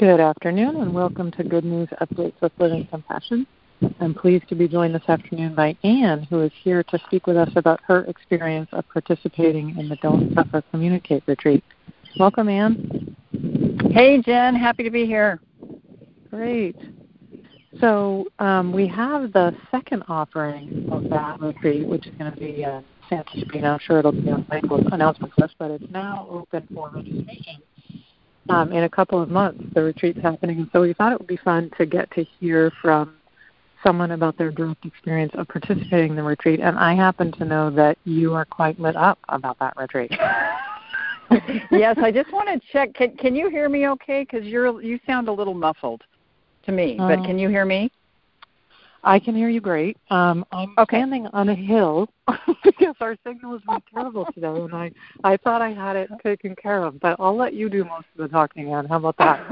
Good afternoon and welcome to Good News Updates with Living Compassion. I'm pleased to be joined this afternoon by Anne, who is here to speak with us about her experience of participating in the Don't Suffer Communicate retreat. Welcome, Anne. Hey, Jen. Happy to be here. Great. So we have the second offering of that retreat, which is going to be Santa Sabina. I'm sure it'll be on Michael's announcement list, but it's now open for registration. In a couple of months, the retreat's happening, and so we thought it would be fun to get to hear from someone about their direct experience of participating in the retreat, and I happen to know that you are quite lit up about that retreat. Yes, I just want to check. Can you hear me okay? Because you sound a little muffled to me, but can you hear me? I can hear you great. I'm standing on a hill because our signal has been terrible today, and I thought I had it taken care of. But I'll let you do most of the talking, Anne. How about that?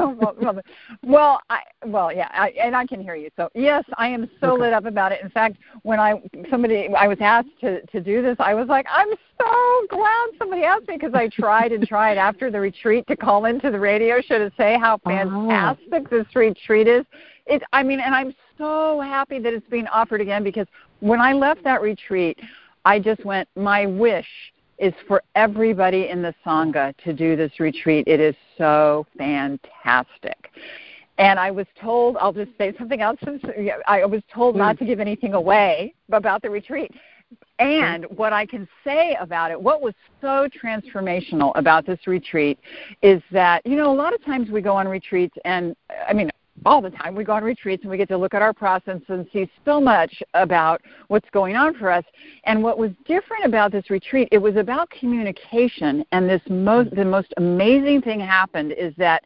I can hear you. So yes, I am so lit up about it. In fact, when I was asked to do this, I was like, I'm so glad somebody asked me, because I tried after the retreat to call into the radio show to say how fantastic this retreat is. And I'm so happy that it's being offered again, because when I left that retreat, I just went, my wish is for everybody in the Sangha to do this retreat. It is so fantastic. And I was told, I'll just say something else. I was told not to give anything away about the retreat. And what I can say about it, what was so transformational about this retreat is that, a lot of times we go on retreats, and all the time we go on retreats and we get to look at our process and see so much about what's going on for us. And what was different about this retreat, it was about communication. And the most amazing thing happened is that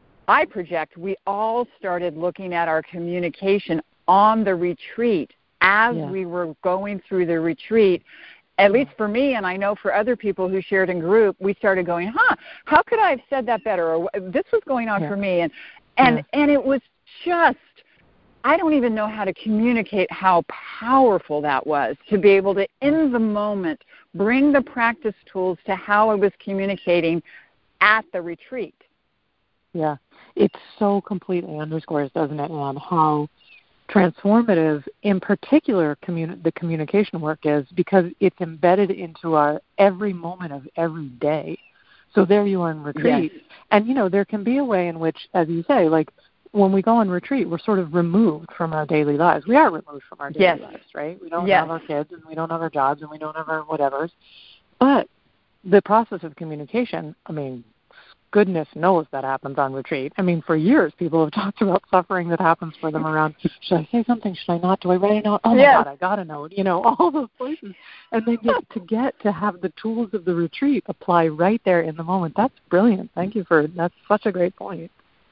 I project we all started looking at our communication on the retreat as we were going through the retreat. At least for me, and I know for other people who shared in group, we started going, how could I have said that better? Or this was going on for me. And it was just, I don't even know how to communicate how powerful that was, to be able to, in the moment, bring the practice tools to how I was communicating at the retreat. Yeah, it so completely underscores, doesn't it, Anne, how transformative, in particular, the communication work is, because it's embedded into our every moment of every day. So there you are in retreat. Yes. And, there can be a way in which, as you say, like when we go on retreat, we're sort of removed from our daily lives. We are removed from our daily lives, right? We don't have our kids, and we don't have our jobs, and we don't have our whatevers. But the process of communication, goodness knows that happens on retreat. For years, people have talked about suffering that happens for them around, should I say something? Should I not? Do I write a note? Oh, my God, I got a note. All those places. And then get to have the tools of the retreat apply right there in the moment. That's brilliant. Thank you that's such a great point.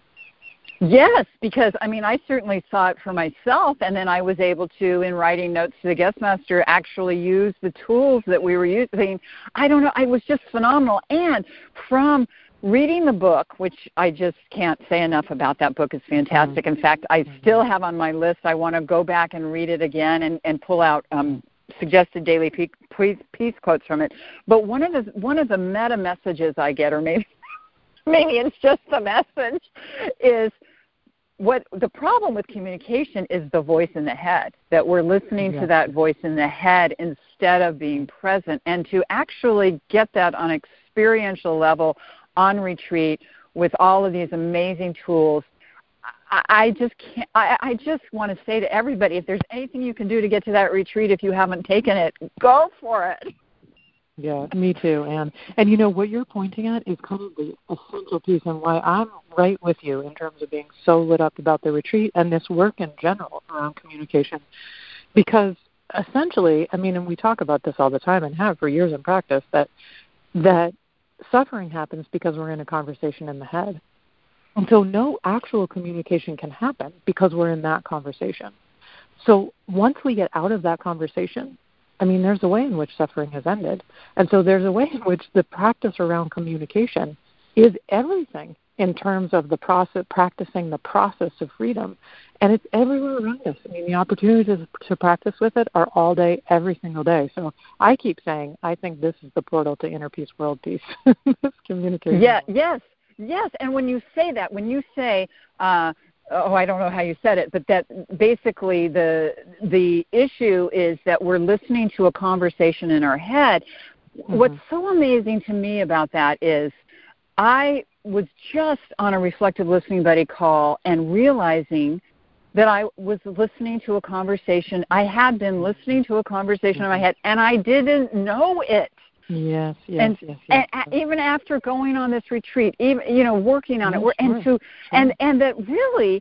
Yes, because, I certainly saw it for myself, and then I was able to, in writing notes to the guest master, actually use the tools that we were using. I don't know, it was just phenomenal. And from reading the book, which I just can't say enough about that book, is fantastic. In fact, I still have on my list, I want to go back and read it again and pull out suggested daily peace quotes from it. But one of the meta messages I get, or maybe it's just the message, is what the problem with communication is the voice in the head, that we're listening to that voice in the head instead of being present. And to actually get that on experiential level on retreat with all of these amazing tools, I just want to say to everybody, if there's anything you can do to get to that retreat, if you haven't taken it, go for it. Yeah, me too, Anne. And what you're pointing at is kind of the essential piece, and why I'm right with you in terms of being so lit up about the retreat and this work in general around communication. Because essentially, and we talk about this all the time and have for years in practice, that suffering happens because we're in a conversation in the head. And so no actual communication can happen because we're in that conversation. So once we get out of that conversation, there's a way in which suffering has ended. And so there's a way in which the practice around communication is everything in terms of the process, practicing the process of freedom. And it's everywhere around us. The opportunities to practice with it are all day, every single day. So I keep saying, I think this is the portal to inner peace, world peace, this communication. Yeah, yes. Yes, and when you say that, when you say, I don't know how you said it, but that basically the issue is that we're listening to a conversation in our head. Mm-hmm. What's so amazing to me about that is I was just on a Reflective Listening Buddy call and realizing that I was listening to a conversation. I had been listening to a conversation in my head, and I didn't know it. Yes. And even after going on this retreat, even working on it, and that really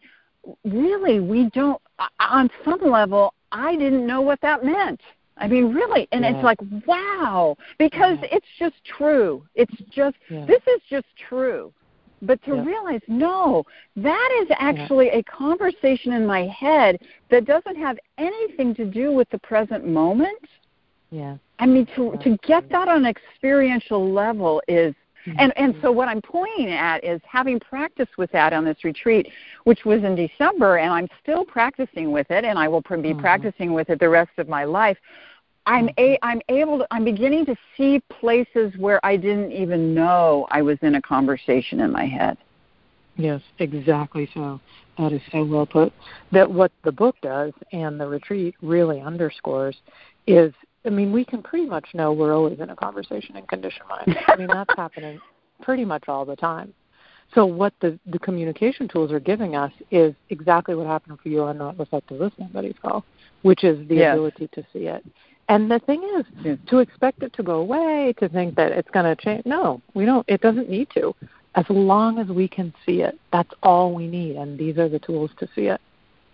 we don't. On some level, I didn't know what that meant. I mean, really, and it's like, wow, because it's just true. It's just this is just true. But to realize, no, that is actually a conversation in my head that doesn't have anything to do with the present moment. Yeah. I mean, to get that on an experiential level is, and so what I'm pointing at is having practiced with that on this retreat, which was in December, and I'm still practicing with it, and I will be practicing with it the rest of my life. I'm beginning to see places where I didn't even know I was in a conversation in my head. Yes, exactly so. That is so well put. That what the book does and the retreat really underscores is, I mean, we can pretty much know we're always in a conversation in conditioned mind. I mean, that's happening pretty much all the time. So what the communication tools are giving us is exactly what happened for you on that Reflective Listening Buddies call, which is the ability to see it. And the thing is, to expect it to go away, to think that it's going to change, no, we don't. It doesn't need to. As long as we can see it, that's all we need, and these are the tools to see it.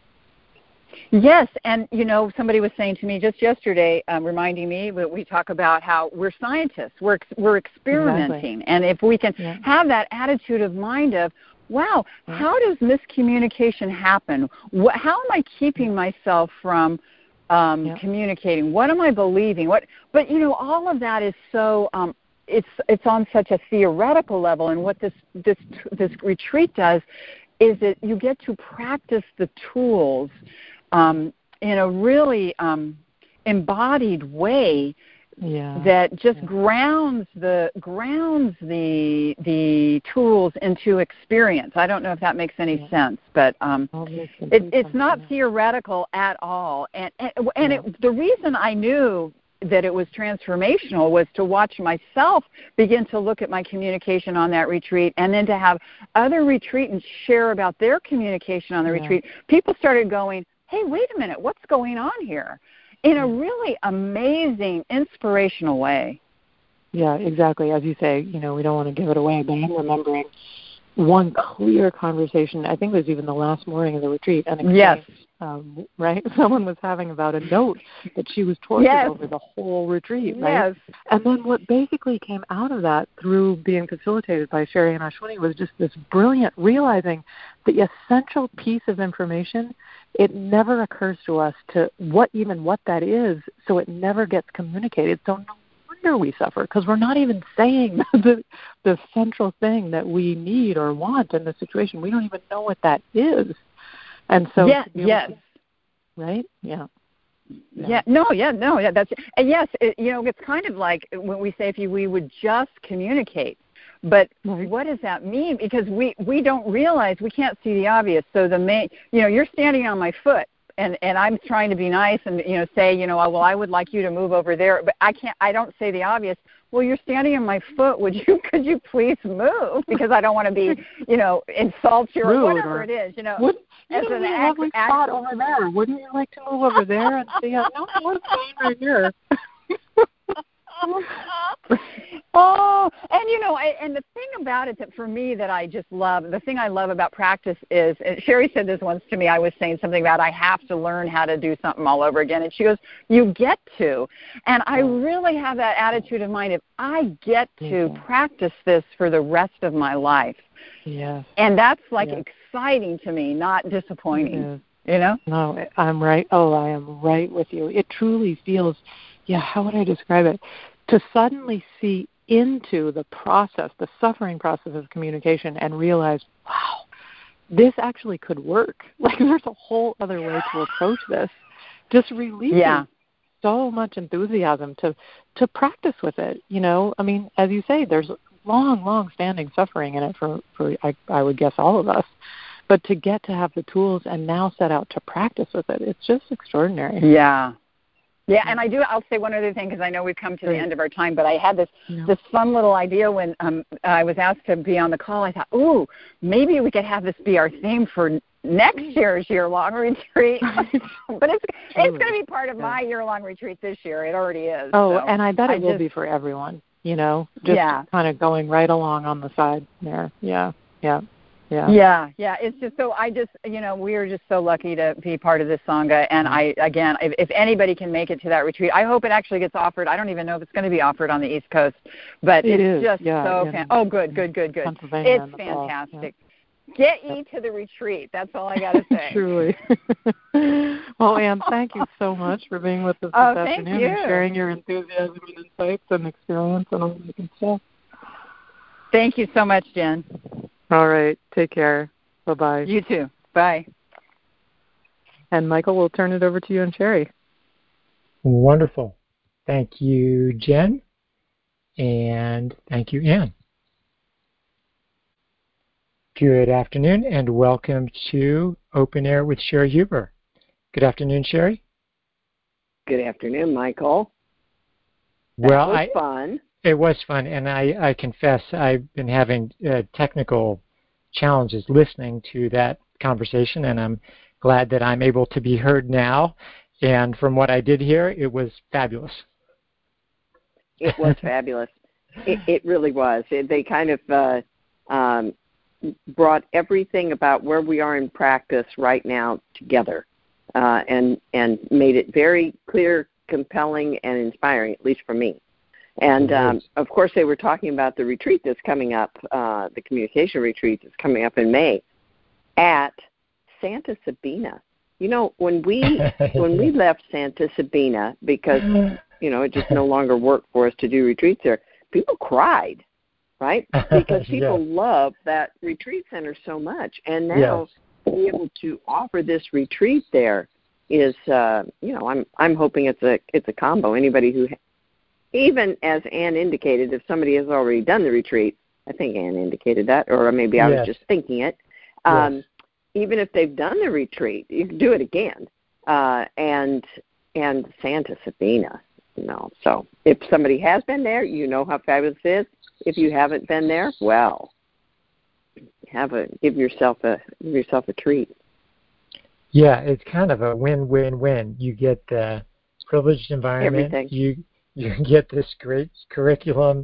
Yes, and, somebody was saying to me just yesterday, reminding me that we talk about how we're scientists, we're experimenting, and if we can have that attitude of mind of, wow, how does miscommunication happen? How am I keeping myself from communicating? What am I believing? But all of that is so it's on such a theoretical level, and what this retreat does is that you get to practice the tools in a really embodied way that just grounds the tools into experience. I don't know if that makes any sense, but it's not theoretical at all. And the reason I knew that it was transformational was to watch myself begin to look at my communication on that retreat, and then to have other retreatants share about their communication on the retreat. People started going, hey, wait a minute, what's going on here? In a really amazing, inspirational way. Yeah, exactly. As you say, we don't want to give it away, but I'm remembering one clear conversation, I think it was even the last morning of the retreat, and right? Someone was having about a note that she was tortured over the whole retreat, right? Yes. And then what basically came out of that through being facilitated by Sherry and Ashwini was just this brilliant realizing the essential piece of information. It never occurs to us to what that is, so it never gets communicated. So no wonder we suffer, because we're not even saying the central thing that we need or want in the situation. We don't even know what that is. And so, right? That's and yes. It's kind of like when we say we would just communicate, but what does that mean? Because we don't realize, we can't see the obvious. So you're standing on my foot, and I'm trying to be nice and say well, I would like you to move over there, but I don't say the obvious. Well, you're standing on my foot. Could you please move? Because I don't want to be, insult you or whatever it is, As an lovely spot over there. Wouldn't you like to move over there and see? No, I'm staying right here. And the thing about it that for me that I just love, the thing I love about practice is, and Sherry said this once to me, I was saying something about I have to learn how to do something all over again. And she goes, you get to. And I really have that attitude of mind of I get to practice this for the rest of my life. Yes. And that's exciting to me, not disappointing. No, I'm right. Oh, I am right with you. It truly feels, how would I describe it? To suddenly see into the process, the suffering process of communication, and realize, wow, this actually could work. Like there's a whole other way to approach this. Just releasing so much enthusiasm to practice with it. I mean, as you say, long-standing suffering in it for I would guess all of us. But to get to have the tools and now set out to practice with it, it's just extraordinary. Yeah. Yeah, and I'll say one other thing because I know we've come to the end of our time, but I had this fun little idea when I was asked to be on the call. I thought, ooh, maybe we could have this be our theme for next year's year-long retreat. But it's going to be part of my year-long retreat this year. It already is. Oh, so and I bet it will be for everyone, just kind of going right along on the side there. Yeah. It's just so we are just so lucky to be part of this Sangha. And if anybody can make it to that retreat, I hope it actually gets offered. I don't even know if it's going to be offered on the East Coast, but it's just so good. It's fantastic. Get ye to the retreat. That's all I got to say. Truly. Well, Anne, thank you so much for being with us this afternoon and sharing your enthusiasm and insights and experience and all that good stuff. Thank you so much, Jen. All right. Take care. Bye-bye. You too. Bye. And Michael, we'll turn it over to you and Sherry. Wonderful. Thank you, Jen. And thank you, Anne. Good afternoon and welcome to Open Air with Sherry Huber. Good afternoon, Sherry. Good afternoon, Michael. That was fun. It was fun, and I confess I've been having technical challenges listening to that conversation, and I'm glad that I'm able to be heard now. And from what I did hear, it was fabulous. It was fabulous. It really was. They kind of brought everything about where we are in practice right now together, and made it very clear, compelling, and inspiring, at least for me. And, of course, they were talking about the retreat that's coming up, the communication retreat that's coming up in May at Santa Sabina. When we left Santa Sabina because, it just no longer worked for us to do retreats there, people cried, right? Because people love that retreat center so much. And now to be able to offer this retreat there is, I'm hoping it's a combo. Anybody who even as Anne indicated, if somebody has already done the retreat, I think Anne indicated that, or maybe I was just thinking it, even if they've done the retreat, you can do it again. And Santa Sabina, So if somebody has been there, you know how fabulous it is. If you haven't been there, well, give yourself a treat. Yeah, it's kind of a win-win-win. You get the privileged environment. Everything. You get this great curriculum,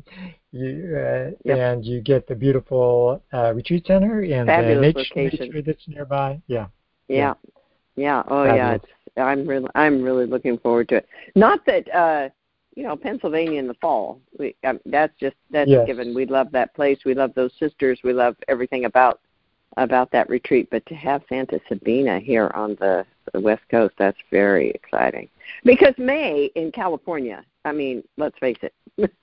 and you get the beautiful retreat center and fabulous the nature that's nearby. Yeah. Oh, fabulous. I'm really looking forward to it. Not that Pennsylvania in the fall. That's a given. We love that place. We love those sisters. We love everything about that retreat. But to have Santa Sabina here on the West Coast, that's very exciting. Because May in California, I mean, let's face it,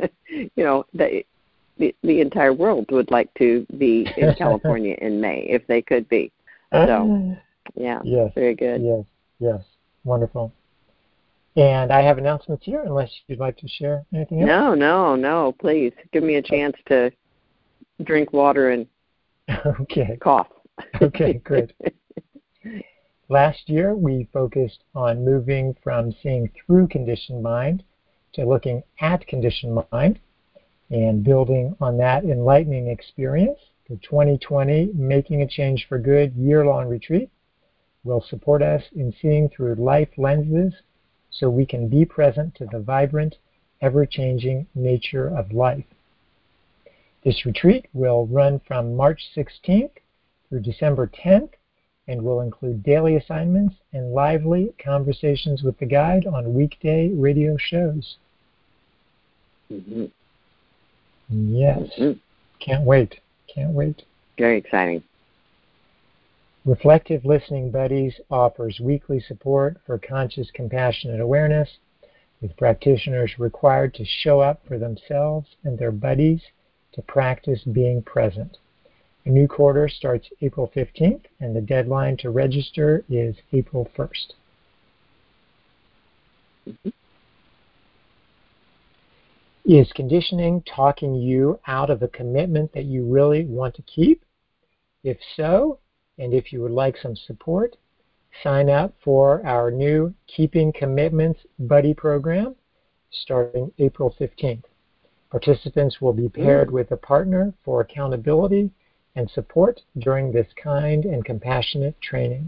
the entire world would like to be in California in May if they could be. So, very good. Yes, wonderful. And I have announcements here, unless you'd like to share anything else. No, please. Give me a chance to drink water and cough. Okay, good. Last year, we focused on moving from seeing through conditioned mind to looking at conditioned mind and building on that enlightening experience. The 2020 Making a Change for Good year-long retreat will support us in seeing through life lenses so we can be present to the vibrant, ever-changing nature of life. This retreat will run from March 16th through December 10th and will include daily assignments and lively conversations with the guide on weekday radio shows. Mm-hmm. Yes. Mm-hmm. Can't wait. Very exciting. Reflective Listening Buddies offers weekly support for conscious, compassionate awareness, with practitioners required to show up for themselves and their buddies to practice being present. A new quarter starts April 15th, and the deadline to register is April 1st. Mm-hmm. Is conditioning talking you out of a commitment that you really want to keep? If so, and if you would like some support, sign up for our new Keeping Commitments Buddy program starting April 15th. Participants will be paired with a partner for accountability and support during this kind and compassionate training.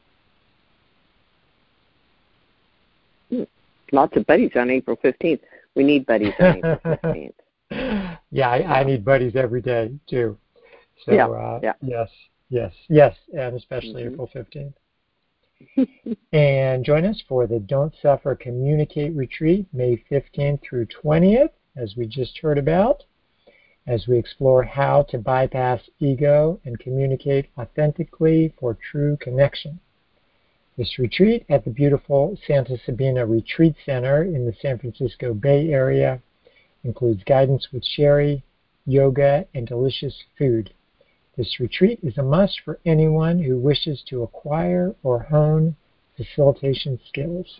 Lots of buddies on April 15th. We need buddies on April 15th. Yeah, I need buddies every day, too. So, yes, and especially April 15th. And join us for the Don't Suffer Communicate Retreat, May 15th through 20th, as we just heard about, as we explore how to bypass ego and communicate authentically for true connection. This retreat at the beautiful Santa Sabina Retreat Center in the San Francisco Bay Area includes guidance with Sherry, yoga, and delicious food. This retreat is a must for anyone who wishes to acquire or hone facilitation skills.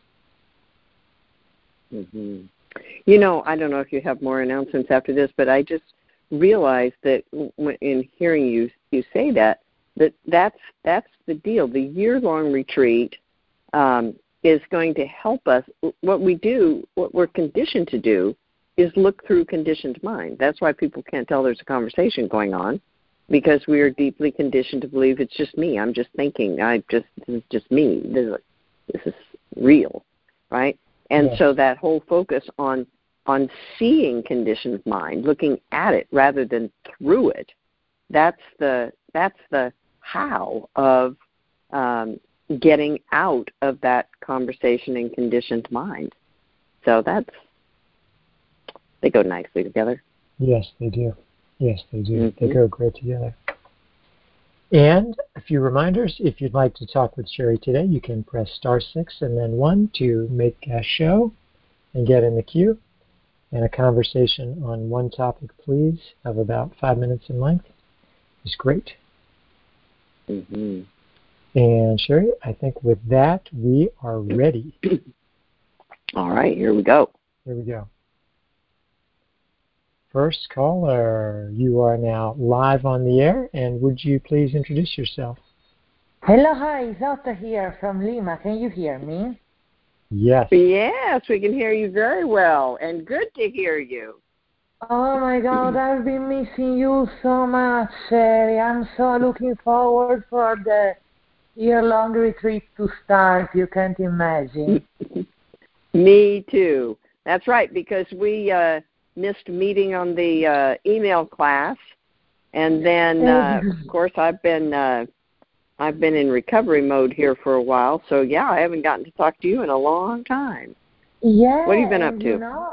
Mm-hmm. You know, I don't know if you have more announcements after this, but I just realized that in hearing you say that's the deal. The year-long retreat is going to help us. What we're conditioned to do is look through conditioned mind. That's why people can't tell there's a conversation going on, because we are deeply conditioned to believe it's just me. I'm just thinking. This is just me. This is real, right? And so that whole focus on seeing conditioned mind, looking at it rather than through it, that's the how of getting out of that conversation in conditioned mind. So they go nicely together. Yes, they do. Yes, they do. Mm-hmm. They go great together. And a few reminders, if you'd like to talk with Sherry today, you can press *6 and then 1 to make a show and get in the queue. And a conversation on one topic, please, of about 5 minutes in length is great. Mm-hmm. And Sherry, I think with that, we are ready. All right, here we go. Here we go. First caller, you are now live on the air, and would you please introduce yourself? Hello, hi, Zota here from Lima. Can you hear me? Yes. Yes, we can hear you very well, and good to hear you. Oh my God, I've been missing you so much, Sherry. I'm so looking forward for the year-long retreat to start. You can't imagine. Me too. That's right, because we missed meeting on the email class, and then of course I've been in recovery mode here for a while, so yeah, I haven't gotten to talk to you in a long time. Yeah. What have you been up to? You know,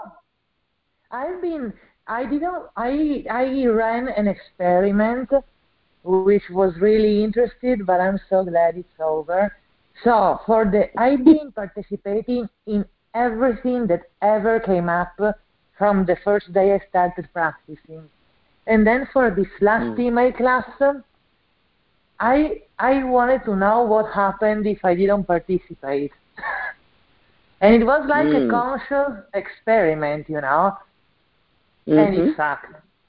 I ran an experiment which was really interesting, but I'm so glad it's over. So I've been participating in everything that ever came up from the first day I started practicing. And then for this last email class, I wanted to know what happened if I didn't participate. And it was like a conscious experiment, you know, and it sucked.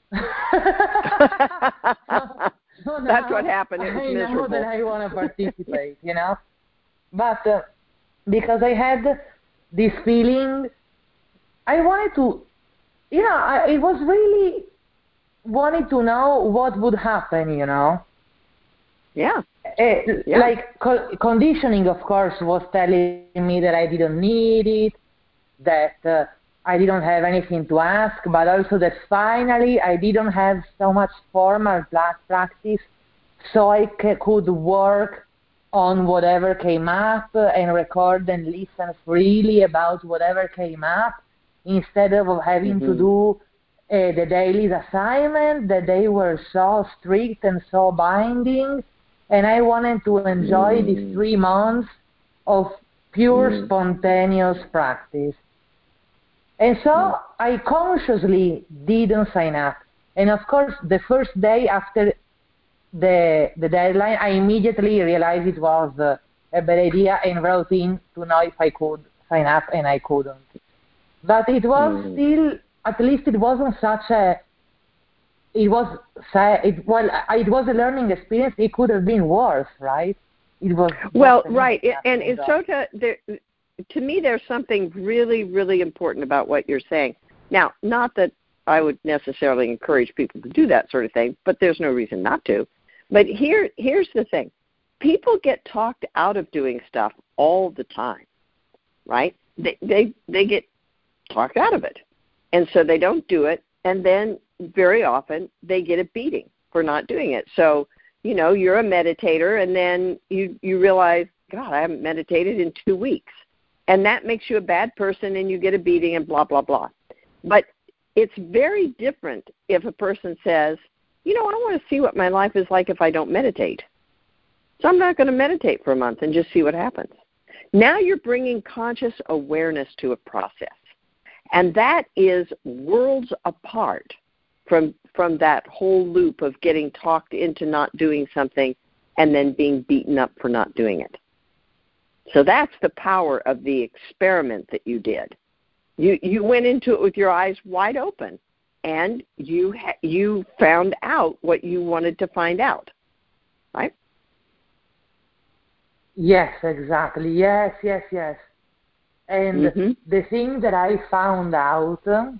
So that's what happened. It was miserable. I know that I want to participate, you know, but because I had this feeling, I wanted to, you know, it was really wanting to know what would happen, you know. Yeah. Like conditioning, of course, was telling me that I didn't need it, that I didn't have anything to ask, but also that finally I didn't have so much formal practice, so I could work on whatever came up and record and listen freely about whatever came up, instead of having to do the daily assignment, that they were so strict and so binding. And I wanted to enjoy these 3 months of pure spontaneous practice. And so I consciously didn't sign up. And of course, the first day after the deadline, I immediately realized it was a bad idea and wrote in to know if I could sign up, and I couldn't. But it was still at least it wasn't such a, it was a learning experience. It could have been worse, right? It was well, right. And Isota, to me, there's something really, really important about what you're saying. Now, not that I would necessarily encourage people to do that sort of thing, but there's no reason not to. But here's the thing. People get talked out of doing stuff all the time, right? They get talked out of it. And so they don't do it, and then very often they get a beating for not doing it. So, you're a meditator, and then you realize, God, I haven't meditated in 2 weeks. And that makes you a bad person, and you get a beating and blah, blah, blah. But it's very different if a person says, I want to see what my life is like if I don't meditate. So I'm not going to meditate for a month and just see what happens. Now you're bringing conscious awareness to a process. And that is worlds apart from that whole loop of getting talked into not doing something and then being beaten up for not doing it. So that's the power of the experiment that you did. You went into it with your eyes wide open, and you found out what you wanted to find out, right? Yes, exactly. Yes. And the thing that I found out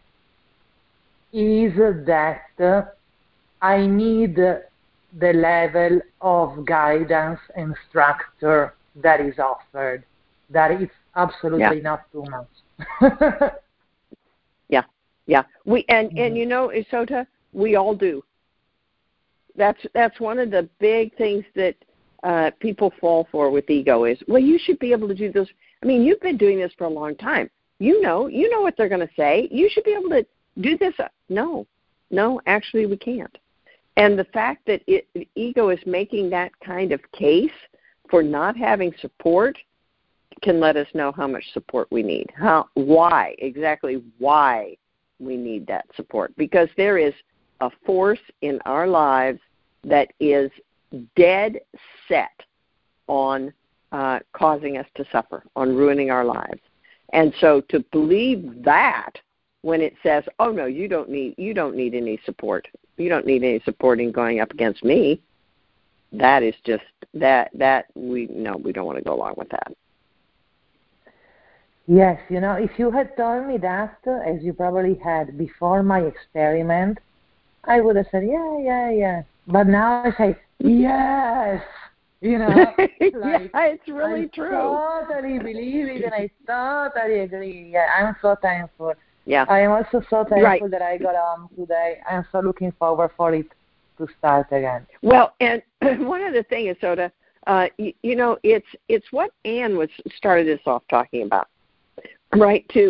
is that I need the level of guidance and structure that is offered. That is absolutely not too much. Yeah. Isota, we all do. That's one of the big things that people fall for with ego is, well, you should be able to do this. I mean, you've been doing this for a long time. You know what they're going to say. You should be able to do this. No, actually we can't. And the fact that the ego is making that kind of case for not having support can let us know how much support we need. Exactly why we need that support. Because there is a force in our lives that is dead set on causing us to suffer, on ruining our lives. And so to believe that when it says, oh no, you don't need any support. You don't need any support in going up against me. That is just we don't want to go along with that. Yes, if you had told me that, as you probably had before my experiment, I would have said, yeah. But now I say, yes, it's really true. I totally believe it, and I totally agree. Yeah, I'm so thankful. Yeah. I am also so thankful that I got on today. I'm so looking forward for it to start again. Well, and one other thing is, Soda, it's what Anne started us off talking about, right? To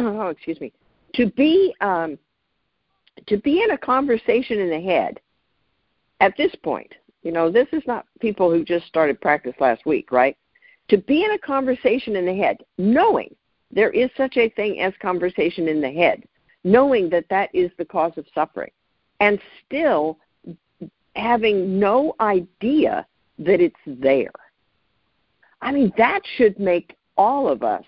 be in a conversation in the head at this point. This is not people who just started practice last week, right? To be in a conversation in the head, knowing there is such a thing as conversation in the head, knowing that is the cause of suffering, and still having no idea that it's there. I mean, that should make all of us,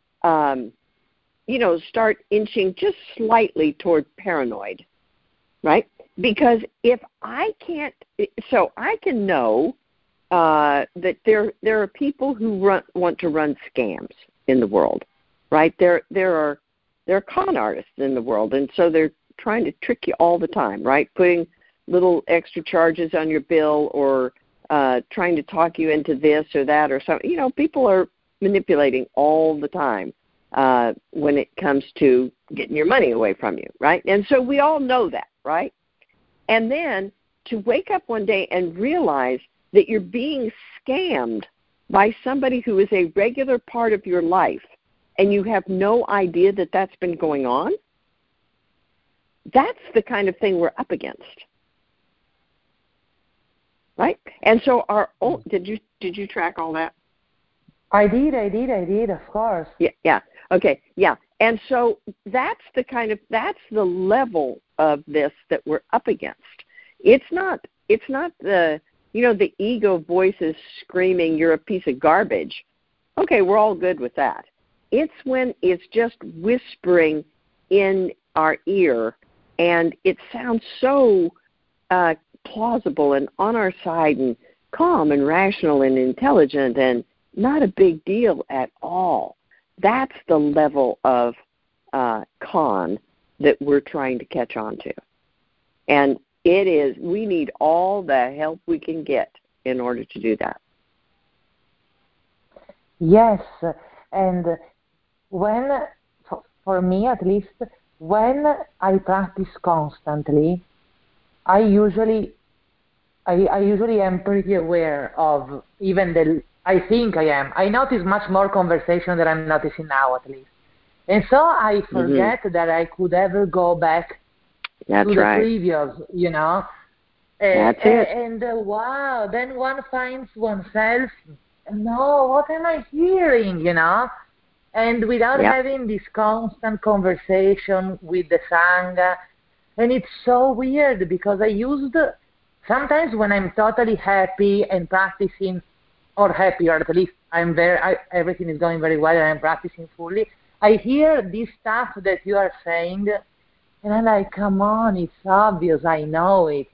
start inching just slightly toward paranoid, right? Because if I can't, so I can know that there are people who want to run scams in the world, right? There are con artists in the world, and so they're trying to trick you all the time, right? Putting little extra charges on your bill or trying to talk you into this or that or something. People are manipulating all the time when it comes to getting your money away from you, right? And so we all know that, right? And then to wake up one day and realize that you're being scammed by somebody who is a regular part of your life and you have no idea that that's been going on, that's the kind of thing we're up against. Right? And so did you track all that? I did, of course. Yeah. Okay. Yeah. And so that's the level of this that we're up against. It's not the ego voices screaming, you're a piece of garbage. Okay, we're all good with that. It's when it's just whispering in our ear, and it sounds so plausible and on our side and calm and rational and intelligent and not a big deal at all. That's the level of con that we're trying to catch on to. And it is, we need all the help we can get in order to do that. Yes, and when, for me at least, when I practice constantly, I usually am pretty aware of even I think I am. I notice much more conversation than I'm noticing now at least. And so I forget that I could ever go back to the previous, That's it. And wow, then one finds oneself, no, what am I hearing, And without having this constant conversation with the Sangha. And it's so weird because sometimes when I'm totally happy and practicing, or happy, or at least everything is going very well and I'm practicing fully, I hear this stuff that you are saying, and I'm like, come on, it's obvious, I know it,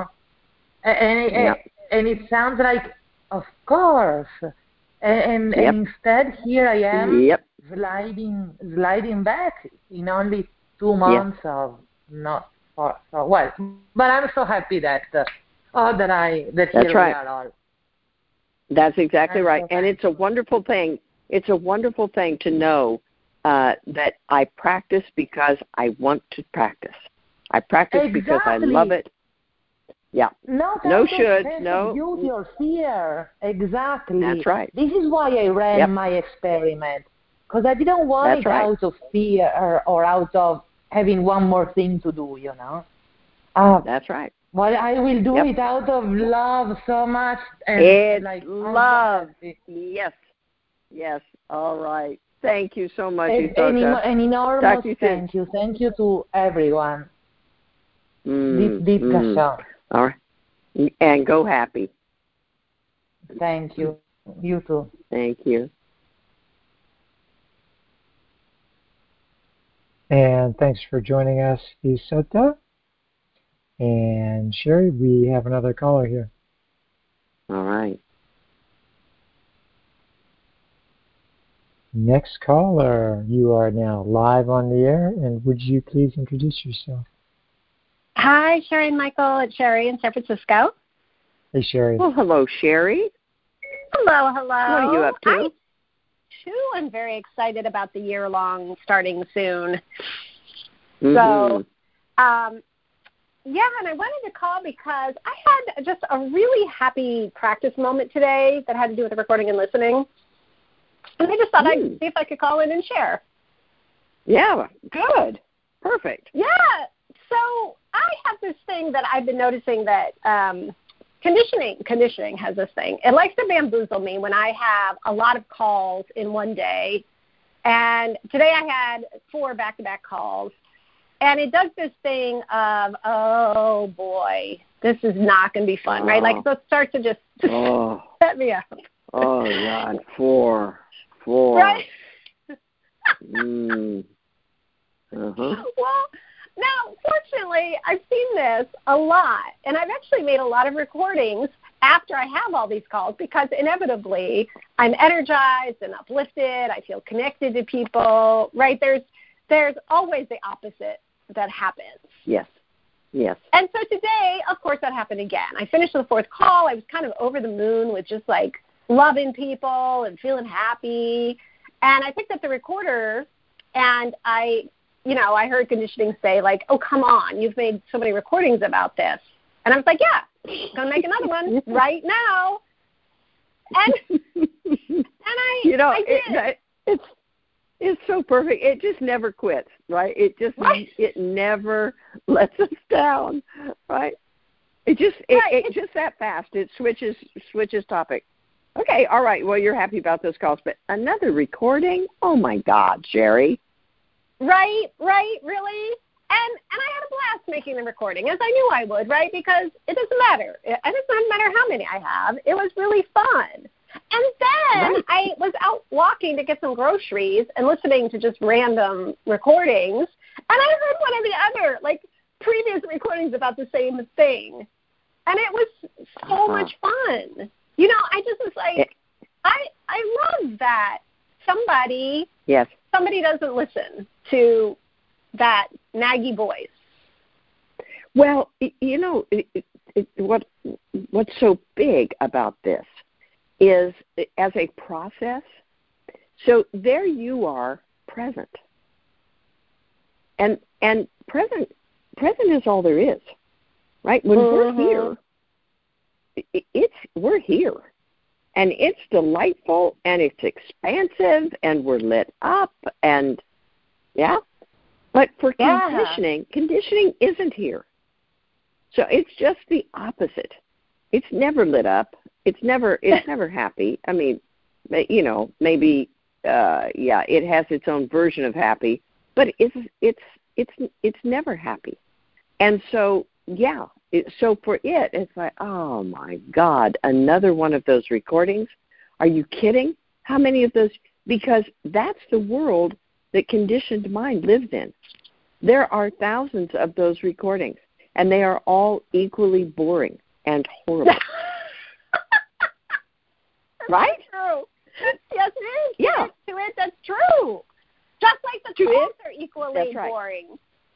And it sounds like, of course. And instead, here I am sliding back in only 2 months of not so well. But I'm so happy that here we are all. That's exactly right. And it's a wonderful thing. It's a wonderful thing to know that I practice because I want to practice. I practice because I love it. Yeah. No should. No. Duty or fear. Exactly. That's right. This is why I ran my experiment. Because I didn't want out of fear or out of having one more thing to do, That's right. Well, I will do it out of love so much. And it's love. Yes. Yes. All right. Thank you so much, Ysoka. An enormous thank you. Thank you to everyone. Deep kasha. All right. And go happy. Thank you. You too. Thank you. And thanks for joining us, Ysoka. And Sherry, we have another caller here. All right. Next caller, you are now live on the air, and would you please introduce yourself? Hi, Sherry and Michael. It's Sherry in San Francisco. Hey, Sherry. Well, hello, Sherry. Hello. What are you up to? I, too, am very excited about the year-long starting soon. Mm-hmm. So, and I wanted to call because I had just a really happy practice moment today that had to do with the recording and listening. And I just thought I'd see if I could call in and share. Yeah, good. Perfect. Yeah. So I have this thing that I've been noticing that conditioning has this thing. It likes to bamboozle me when I have a lot of calls in one day. And today I had 4 back-to-back calls. And it does this thing of, oh, boy, this is not going to be fun, right? Like, so it starts to just set me up. Oh, God, 4. Right? Uh-huh. Well, now, fortunately, I've seen this a lot, and I've actually made a lot of recordings after I have all these calls because inevitably I'm energized and uplifted. I feel connected to people, right? There's always the opposite that happens. Yes. And so today, of course, that happened again. I finished the 4th call. I was kind of over the moon with just like loving people and feeling happy. And I picked up the recorder and I heard conditioning say like, oh, come on, you've made so many recordings about this. And I was like, yeah, going to make another one right now. And I did. It's so perfect. It just never quits, right? It never lets us down, right? It just that fast. It switches topic. Okay, all right. Well, you're happy about those calls, but another recording? Oh my God, Sherry. Right, really. And I had a blast making the recording, as I knew I would, right? Because it doesn't matter. It doesn't matter how many I have. It was really fun. And then I was out walking to get some groceries and listening to just random recordings. I heard one of the other, like, previous recordings about the same thing. And it was so much fun. You know, I just was like, I love that somebody doesn't listen to that naggy voice. Well, you know, what's so big about this is as a process, so there you are present. And present is all there is, right? When we're here, we're here. And it's delightful, and it's expansive, and we're lit up, and But for conditioning isn't here. So it's just the opposite. It's never lit up. It's never happy. I mean, you know, maybe it has its own version of happy, but it's never happy. And so so for it's like, oh my God, another one of those recordings. Are you kidding? How many of those? Because that's the world that conditioned mind lives in. There are thousands of those recordings, and they are all equally boring and horrible. Right? That's true. Yes, it is. Yeah. To it, that's true. Just like the quotes are equally right. boring.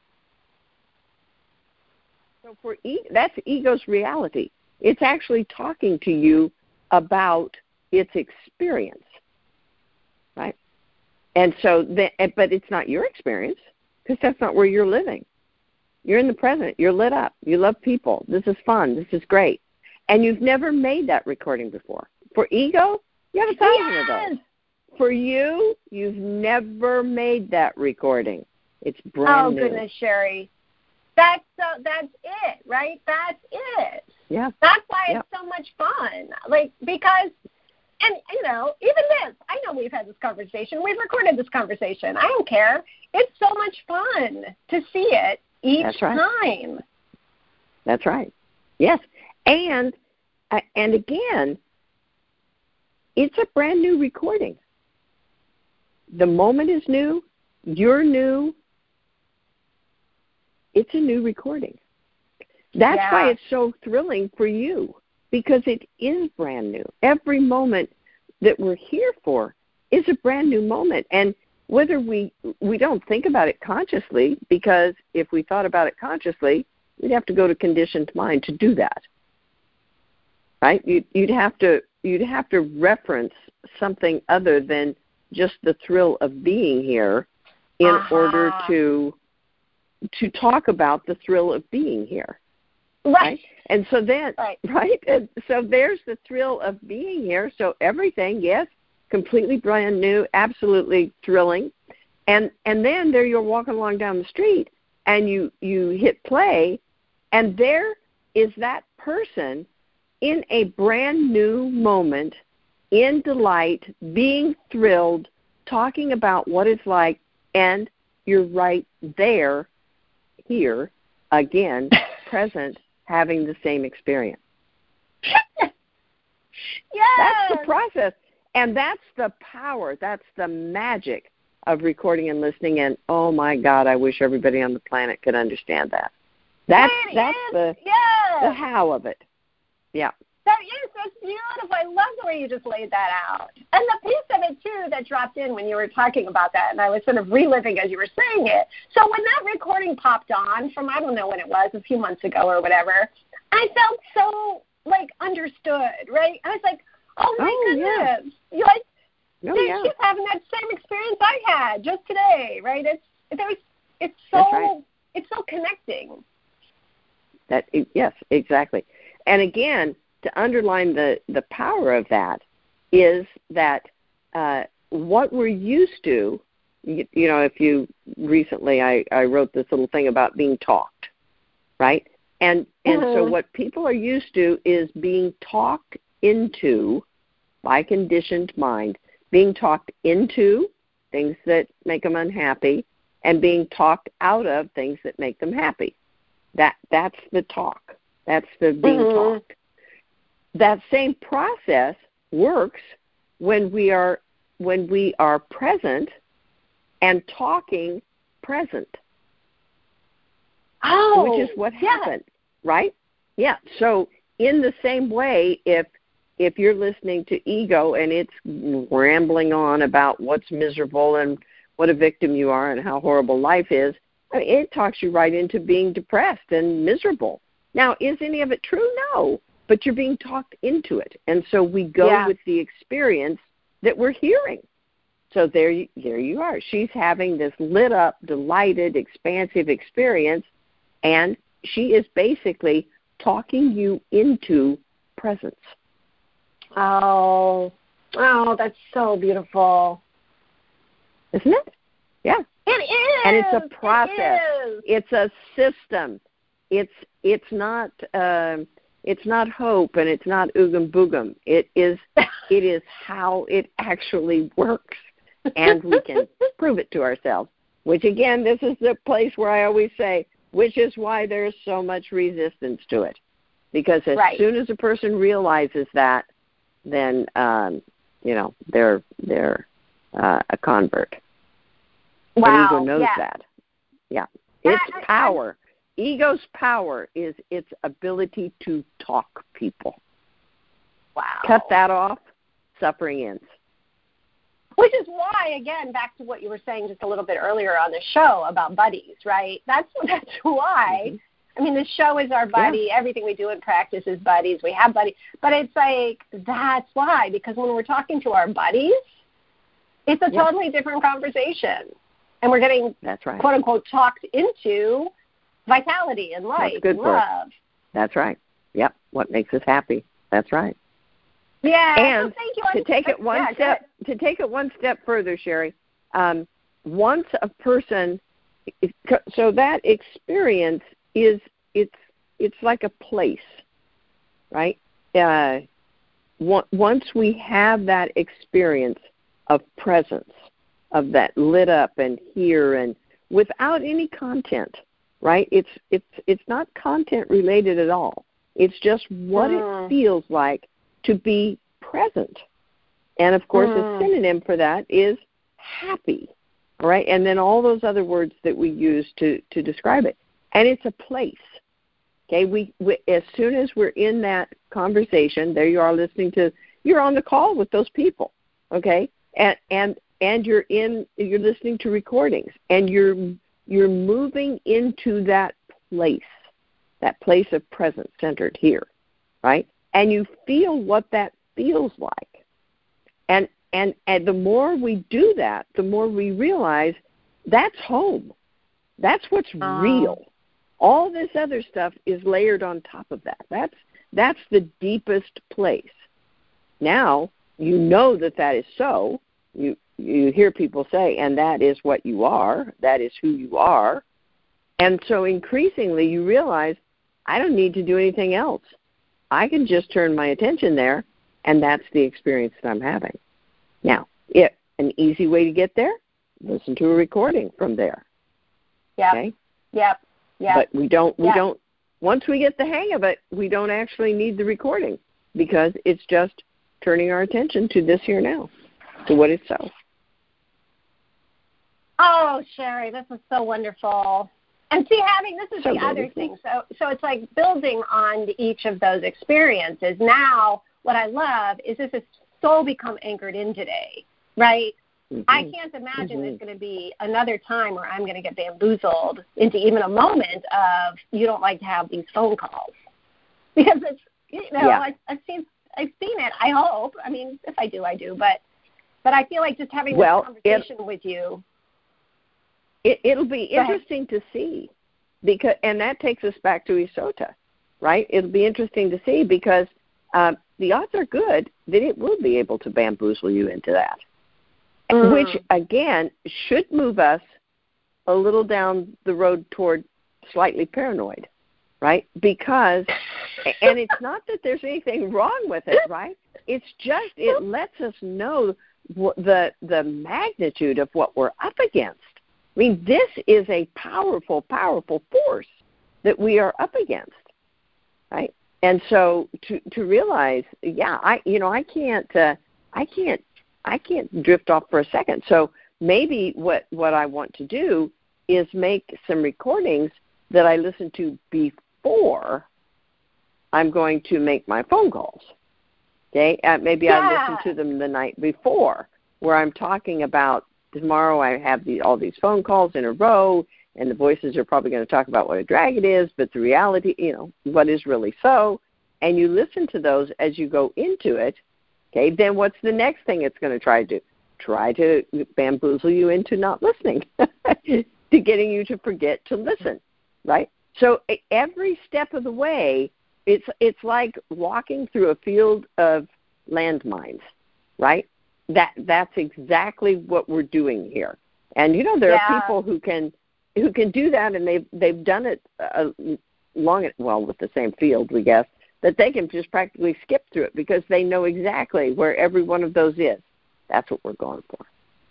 So that's ego's reality. It's actually talking to you about its experience, right? And so, but it's not your experience because that's not where you're living. You're in the present. You're lit up. You love people. This is fun. This is great. And you've never made that recording before. For ego, you have 1,000 of those. For you, you've never made that recording. It's brand new. Oh, goodness, Sherry. That's it, right? That's it. Yeah. That's why it's so much fun. Like, because, and, you know, even this, I know we've had this conversation. We've recorded this conversation. I don't care. It's so much fun to see it each time. That's right. Yes. And again, it's a brand new recording. The moment is new. You're new. It's a new recording. That's why it's so thrilling for you, because it is brand new. Every moment that we're here for is a brand new moment. And whether we don't think about it consciously, because if we thought about it consciously, we'd have to go to conditioned mind to do that. Right? You'd have to reference something other than just the thrill of being here in order to talk about the thrill of being here. Right? And so then, right? And so there's the thrill of being here. So everything, yes, completely brand new, absolutely thrilling. And then there you're walking along down the street, and you hit play, and there is that person in a brand new moment, in delight, being thrilled, talking about what it's like, and you're right there, here, again, present, having the same experience. That's the process. And that's the power, that's the magic of recording and listening. And, oh, my God, I wish everybody on the planet could understand that. That's the how of it. Yeah. That's beautiful. I love the way you just laid that out. And the piece of it, too, that dropped in when you were talking about that, and I was sort of reliving as you were saying it. So when that recording popped on from, I don't know when it was, a few months ago or whatever, I felt so, like, understood, right? I was like, oh, my goodness. Yeah. You're like, she's having that same experience I had just today, right? It's so connecting. Yes, exactly. And again, to underline the power of that is that what we're used to, you know, if you recently, I wrote this little thing about being talked, right? And so what people are used to is being talked into by conditioned mind, being talked into things that make them unhappy, and being talked out of things that make them happy. That's the talk. That's the being talked. That same process works when we are present and talking present. which is what happened, right? Yeah. So in the same way, if you're listening to ego and it's rambling on about what's miserable and what a victim you are and how horrible life is, I mean, it talks you right into being depressed and miserable. Now, is any of it true? No, but you're being talked into it. And so we go with the experience that we're hearing. So there you are. She's having this lit up, delighted, expansive experience, and she is basically talking you into presence. Oh, that's so beautiful. Isn't it? Yeah. It is. And it's a process. It is. It's a system. It's not hope and it's not oogum boogum. It is how it actually works, and we can prove it to ourselves. Which again, this is the place where I always say, which is why there's so much resistance to it, because as soon as a person realizes that, then they're a convert. Wow. And ego knows that. Yeah. Its power. Ego's power is its ability to talk people. Wow. Cut that off, suffering ends. Which is why, again, back to what you were saying just a little bit earlier on the show about buddies, right? That's why. Mm-hmm. I mean, the show is our buddy. Yeah. Everything we do in practice is buddies. We have buddies. But it's like, that's why. Because when we're talking to our buddies, it's a totally different conversation. And we're getting, quote, unquote, talked into vitality and life and love. That's right. Yep. What makes us happy. That's right. Yeah. And so thank you. to take it one step further, Sherry, once a person, so that experience is, it's like a place, right? Once we have that experience of presence, of that lit up and here and without any content, right? It's not content related at all. It's just what it feels like to be present. And of course, a synonym for that is happy, right? And then all those other words that we use to describe it. And it's a place. Okay, we as soon as we're in that conversation, there you are you're on the call with those people, okay? And you're listening to recordings, and you're moving into that place of presence centered here, right? And you feel what that feels like. And the more we do that, the more we realize that's home. That's what's real. All this other stuff is layered on top of that. That's the deepest place. Now, you know that is so. You hear people say, and that is what you are. That is who you are. And so increasingly you realize, I don't need to do anything else. I can just turn my attention there, and that's the experience that I'm having. Now, an easy way to get there, listen to a recording from there. Yeah. Okay? Yep. Yeah. But we don't once we get the hang of it, we don't actually need the recording, because it's just turning our attention to this here now, to what is so. Oh, Sherry, this is so wonderful. And see, this is the other thing. So it's like building on each of those experiences. Now, what I love is this is so become anchored in today, right? Mm-hmm. I can't imagine there's going to be another time where I'm going to get bamboozled into even a moment of you don't like to have these phone calls, because it's I've seen it. I hope. I mean, if I do, I do. But I feel like just having this conversation with you. It'll be interesting to see, and that takes us back to Isota, right? It'll be interesting to see, because the odds are good that it will be able to bamboozle you into that, which, again, should move us a little down the road toward slightly paranoid, right? Because, and it's not that there's anything wrong with it, right? It's just it lets us know the magnitude of what we're up against. I mean, this is a powerful, powerful force that we are up against, right? And so to realize, I can't drift off for a second. So maybe what I want to do is make some recordings that I listen to before I'm going to make my phone calls. Okay, maybe I listen to them the night before, where I'm talking about tomorrow I have all these phone calls in a row, and the voices are probably going to talk about what a drag it is, but the reality, what is really so, and you listen to those as you go into it. Okay, then what's the next thing it's going to try to do? Try to bamboozle you into not listening, to getting you to forget to listen, right? So every step of the way, it's like walking through a field of landmines, right? That's exactly what we're doing here. And there are people who can do that, and they've done it with the same field, we guess, that they can just practically skip through it because they know exactly where every one of those is. That's what we're going for.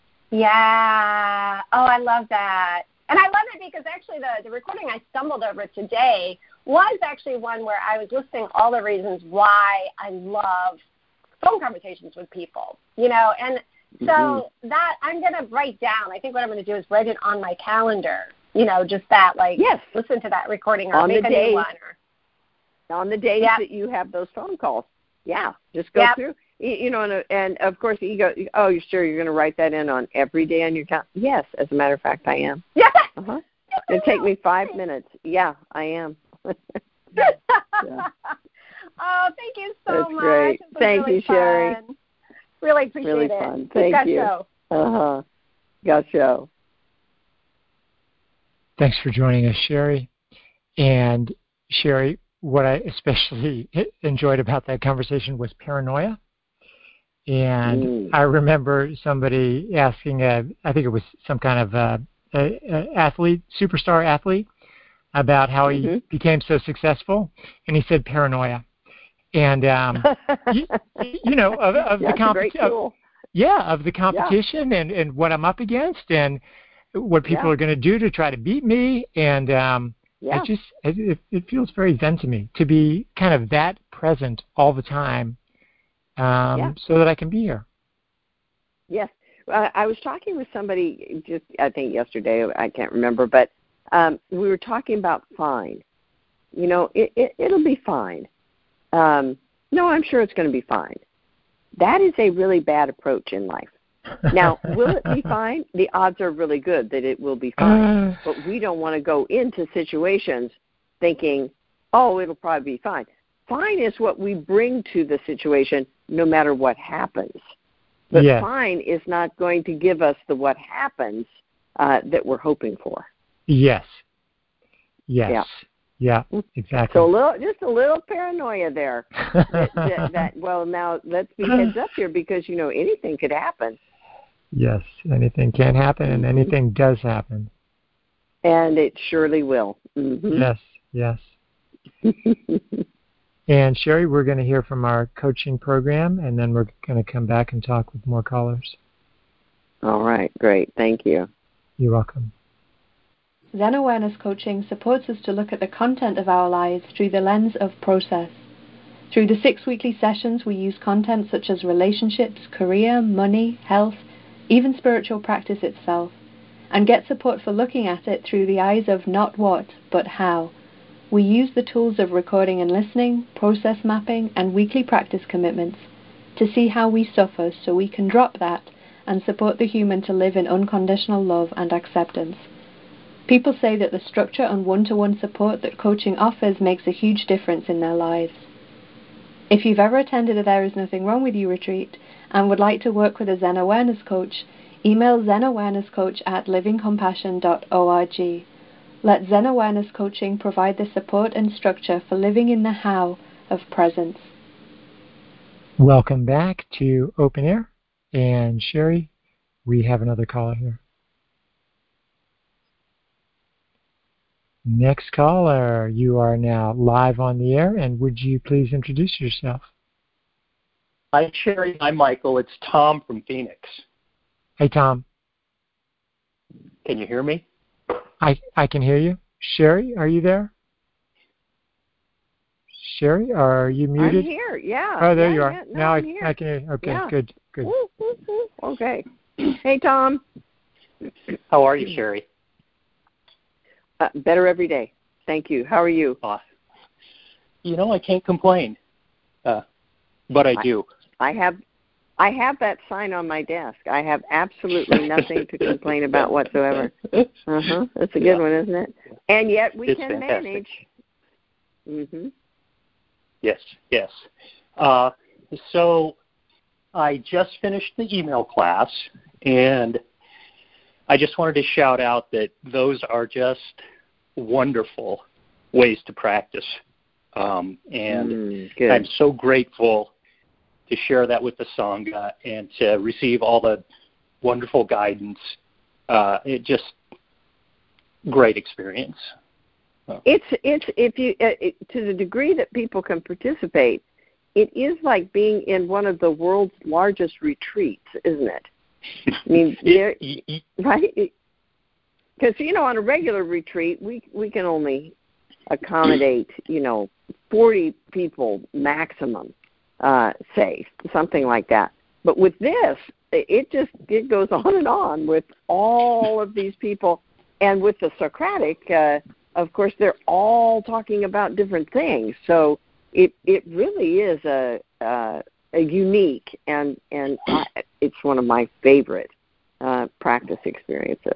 Yeah. Oh, I love that. And I love it because actually the recording I stumbled over today was actually one where I was listing all the reasons why I love phone conversations with people, and so that I'm going to write down. I think what I'm going to do is write it on my calendar, just that, listen to that recording or make a new one. On the days that you have those phone calls. Yeah, just go through. And of course you go, oh, you're sure you're going to write that in on every day on your calendar? Yes, as a matter of fact, I am. Yeah. Uh-huh. It'll take me 5 minutes. Yeah, I am. Yeah. Oh, thank you so much. Great. Thank you, Sherry. Really appreciate really it. Fun. Thank you. Show. Got show. Thanks for joining us, Sherry. And Sherry, what I especially enjoyed about that conversation was paranoia. And I remember somebody asking, I think it was some kind of athlete, superstar athlete, about how he became so successful, and he said paranoia. And of the competition, of the competition and what I'm up against and what people are going to do to try to beat me, and it feels very zen to me to be kind of that present all the time, so that I can be here. Yes. I was talking with somebody just, I think yesterday, I can't remember, but we were talking about fine. It'll be fine. No, I'm sure it's going to be fine. That is a really bad approach in life. Now, will it be fine? The odds are really good that it will be fine. But we don't want to go into situations thinking, oh, it'll probably be fine. Fine is what we bring to the situation no matter what happens. But fine is not going to give us the what happens that we're hoping for. Yes. Yeah, exactly. So just a little paranoia there. Well, now let's be heads up here because, anything could happen. Yes, anything can happen and anything does happen. And it surely will. Yes. And Sherry, we're going to hear from our coaching program, and then we're going to come back and talk with more callers. All right, great. Thank you. You're welcome. Zen Awareness Coaching supports us to look at the content of our lives through the lens of process. Through the 6 weekly sessions, we use content such as relationships, career, money, health, even spiritual practice itself, and get support for looking at it through the eyes of not what, but how. We use the tools of recording and listening, process mapping, and weekly practice commitments to see how we suffer so we can drop that and support the human to live in unconditional love and acceptance. People say that the structure and one-to-one support that coaching offers makes a huge difference in their lives. If you've ever attended a There Is Nothing Wrong With You retreat and would like to work with a Zen Awareness coach, email zenawarenesscoach@livingcompassion.org. Let Zen Awareness Coaching provide the support and structure for living in the how of presence. Welcome back to Open Air. And Sherry, we have another caller here. Next caller, you are now live on the air, and would you please introduce yourself? Hi, Sherry. Hi, Michael. It's Tom from Phoenix. Hey, Tom. Can you hear me? I can hear you. Sherry, are you there? Sherry, are you muted? I'm here, yeah. Oh, there you are. Yeah. No, now I'm here. I can hear you. Okay, good. Okay. Hey, Tom. How are you, Sherry? Better every day. Thank you. How are you? I can't complain, but I do. I have that sign on my desk. I have absolutely nothing to complain about whatsoever. That's a good one, isn't it? And yet we can manage. Mm-hmm. Yes. So I just finished the email class, and I just wanted to shout out that those are just wonderful ways to practice. And I'm so grateful to share that with the Sangha and to receive all the wonderful guidance. It just great experience. It's if you to the degree that people can participate, it is like being in one of the world's largest retreats, isn't it? I mean, right? Because on a regular retreat, we can only accommodate 40 people maximum, say something like that. But with this, it goes on and on with all of these people, and with the Socratic, of course, they're all talking about different things. So it really is a unique and it's one of my favorite practice experiences.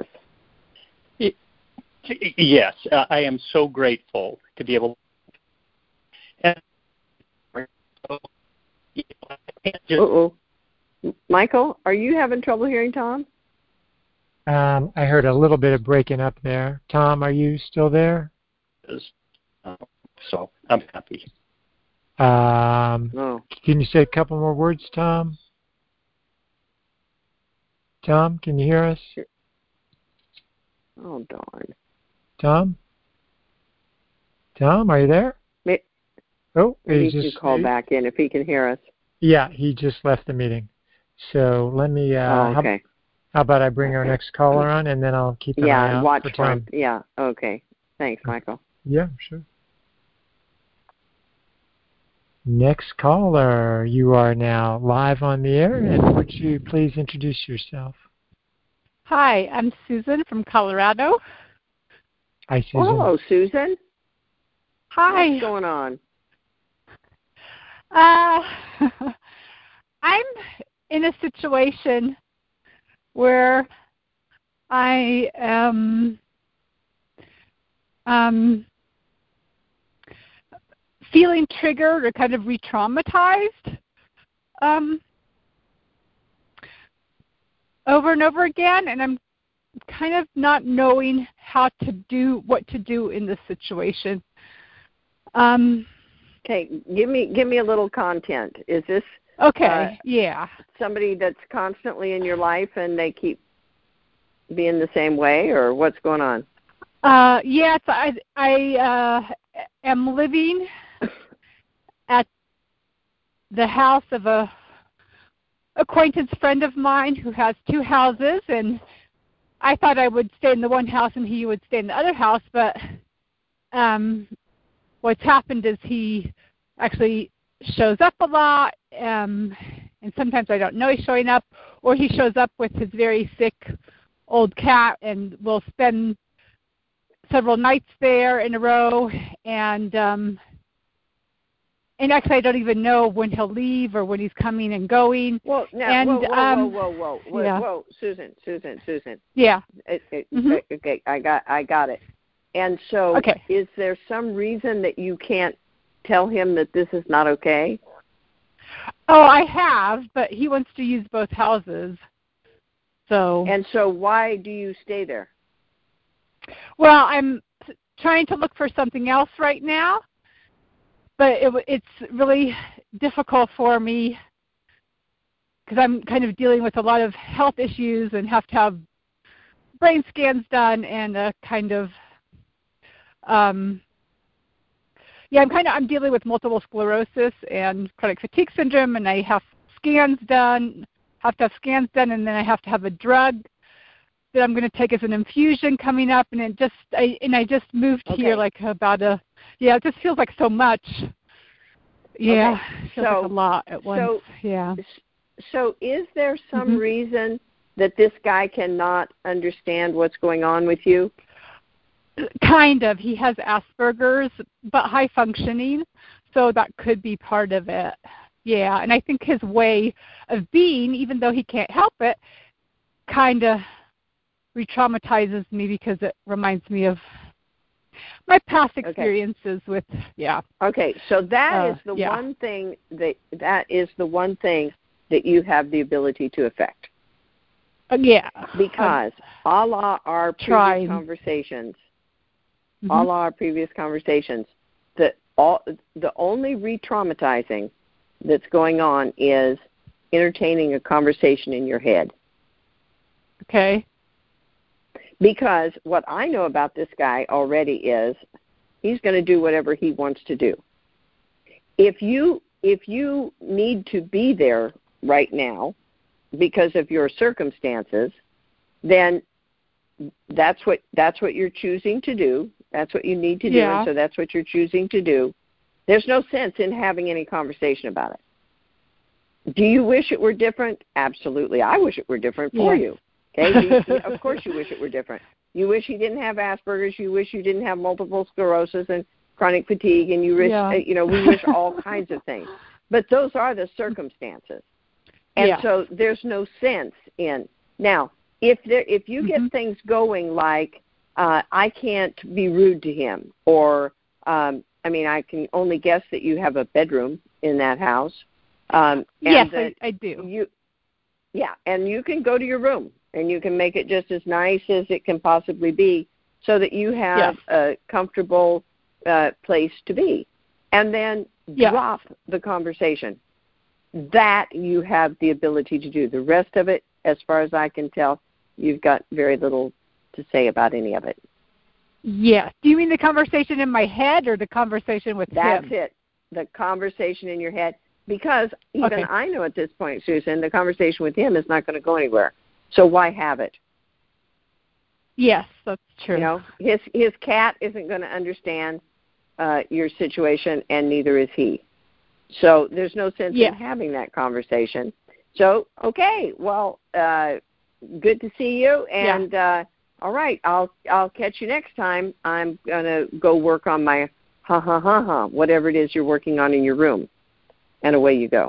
Yes, I am so grateful to be able. Michael, are you having trouble hearing Tom? I heard a little bit of breaking up there. Tom, are you still there? So I'm happy. Can you say a couple more words, Tom? Tom, can you hear us? Oh, darn. Tom? Tom, are you there? Maybe he should call back in if he can hear us. Yeah, he just left the meeting. So let me, okay. How about I bring our next caller on, and then I'll keep an eye out watch for Tom. Yeah, okay. Thanks, Michael. Yeah, sure. Next caller, you are now live on the air, and would you please introduce yourself? Hi, I'm Susan from Colorado. Hi, Susan. Hello, Susan. Hi. What's going on? I'm in a situation where I am feeling triggered or kind of re-traumatized over and over again, and I'm kind of not knowing what to do in this situation. Okay, give me a little content. Is this somebody that's constantly in your life and they keep being the same way, or what's going on? Yes, I am living at the house of a acquaintance friend of mine who has two houses, and I thought I would stay in the one house and he would stay in the other house, but what's happened is he actually shows up a lot, and sometimes I don't know he's showing up, or he shows up with his very sick old cat and will spend several nights there in a row, and actually I don't even know when he'll leave or when he's coming and going. Whoa, Susan. Yeah. Okay, I got it. And so, is there some reason that you can't tell him that this is not okay? Oh, I have, but he wants to use both houses. And so why do you stay there? Well, I'm trying to look for something else right now, but it's really difficult for me because I'm kind of dealing with a lot of health issues and have to have brain scans done and a kind of I'm dealing with multiple sclerosis and chronic fatigue syndrome, and I have to have scans done, and then I have to have a drug that I'm going to take as an infusion coming up, and I just moved here it just feels like so much. Yeah, it feels like a lot at once. So is there some reason that this guy cannot understand what's going on with you? Kind of. He has Asperger's, but high functioning, so that could be part of it. Yeah, and I think his way of being, even though he can't help it, kind of re-traumatizes me because it reminds me of my past experiences with, yeah. Okay, so that is the one thing that you have the ability to affect. Yeah. Because a la our previous conversations, the only re-traumatizing that's going on is entertaining a conversation in your head. Okay. Because what I know about this guy already is he's going to do whatever he wants to do. If you need to be there right now because of your circumstances, then that's what you're choosing to do. That's what you need to do, and so that's what you're choosing to do. There's no sense in having any conversation about it. Do you wish it were different? Absolutely. I wish it were different for you. Okay? Of course you wish it were different. You wish you didn't have Asperger's. You wish you didn't have multiple sclerosis and chronic fatigue, and you wish, we wish all kinds of things. But those are the circumstances. And so there's no sense in. Now, if you get things going like, I can't be rude to him, or, I can only guess that you have a bedroom in that house. Yes, I do. And you can go to your room, and you can make it just as nice as it can possibly be so that you have a comfortable place to be. And then drop the conversation. That you have the ability to do. The rest of it, as far as I can tell, you've got very little to say about any of it. Yes. Do you mean the conversation in my head or the conversation with him? That's it. The conversation in your head. Because even I know at this point, Susan, the conversation with him is not going to go anywhere. So why have it? Yes, that's true. His cat isn't going to understand your situation, and neither is he. So there's no sense in having that conversation. So, okay, well, good to see you, and all right, I'll catch you next time. I'm going to go work on my whatever it is you're working on in your room, and away you go.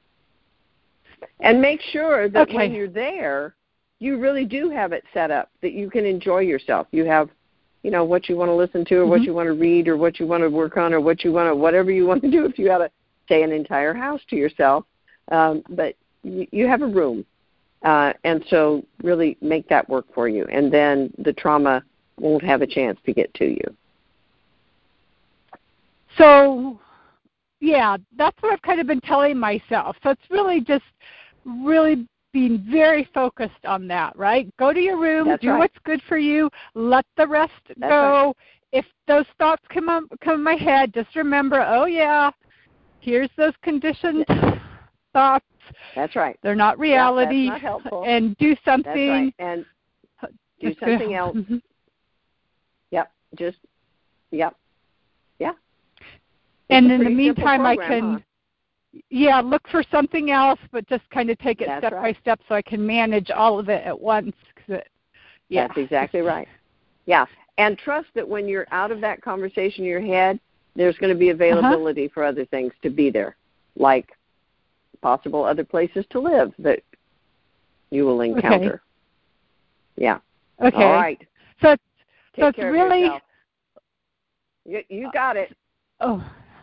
And make sure that when you're there, you really do have it set up that you can enjoy yourself. You have, what you want to listen to, or what you want to read, or what you want to work on, or whatever you want to do. If you have to stay an entire house to yourself, but you have a room, and so really make that work for you, and then the trauma won't have a chance to get to you. So, that's what I've kind of been telling myself. So it's really just being very focused on that, right? Go to your room, do what's good for you, let the rest go. If those thoughts come in my head, just remember, here's those conditioned thoughts. That's right. They're not reality. That's not helpful. And do something. That's right. And do something else. Yep. Yeah. And in the meantime, program, I can, look for something else, but just kind of take it step by step so I can manage all of it at once. That's exactly right. Yeah. And trust that when you're out of that conversation in your head, there's going to be availability for other things to be there, like possible other places to live that you will encounter. Yeah. Okay. All right. So Take it's care really of yourself. You got it. Oh.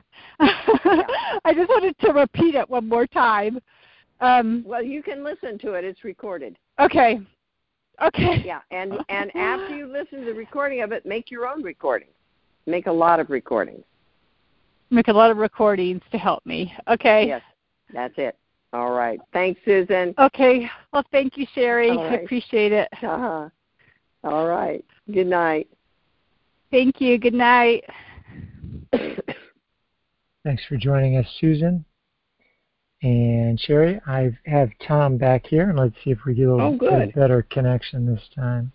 I just wanted to repeat it one more time. Well, you can listen to it. It's recorded. Okay. Yeah, and after you listen to the recording of it, make your own recording. Make a lot of recordings. Make a lot of recordings to help me. Okay. Yes, that's it. All right. Thanks, Susan. Okay. Well, thank you, Sherry. Right. I appreciate it. All right. Good night. Thank you. Good night. Thanks for joining us, Susan. And Sherry, I have Tom back here, and let's see if we get a better connection this time.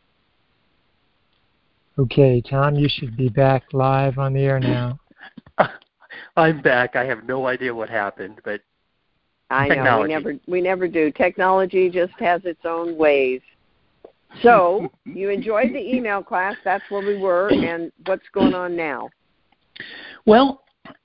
Okay, Tom, you should be back live on the air now. I'm back. I have no idea what happened, but I know we never do. Technology just has its own ways. So you enjoyed the email class. That's where we were. And what's going on now? Well,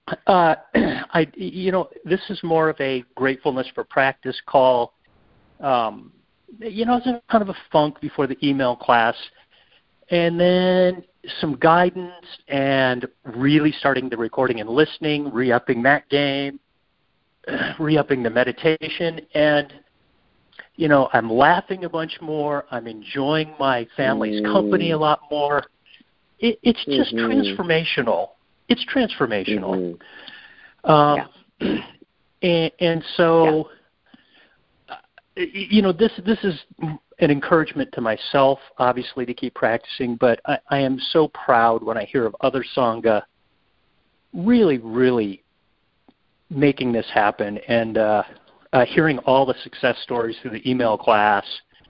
this is more of a gratefulness for practice call. I was in kind of a funk before the email class, and then some guidance and really starting the recording and listening, re-upping that game, re-upping the meditation, and I'm laughing a bunch more. I'm enjoying my family's company a lot more. It's just transformational. It's transformational. And so, this is an encouragement to myself, obviously, to keep practicing, but I am so proud when I hear of other Sangha really, really making this happen, and hearing all the success stories through the email class.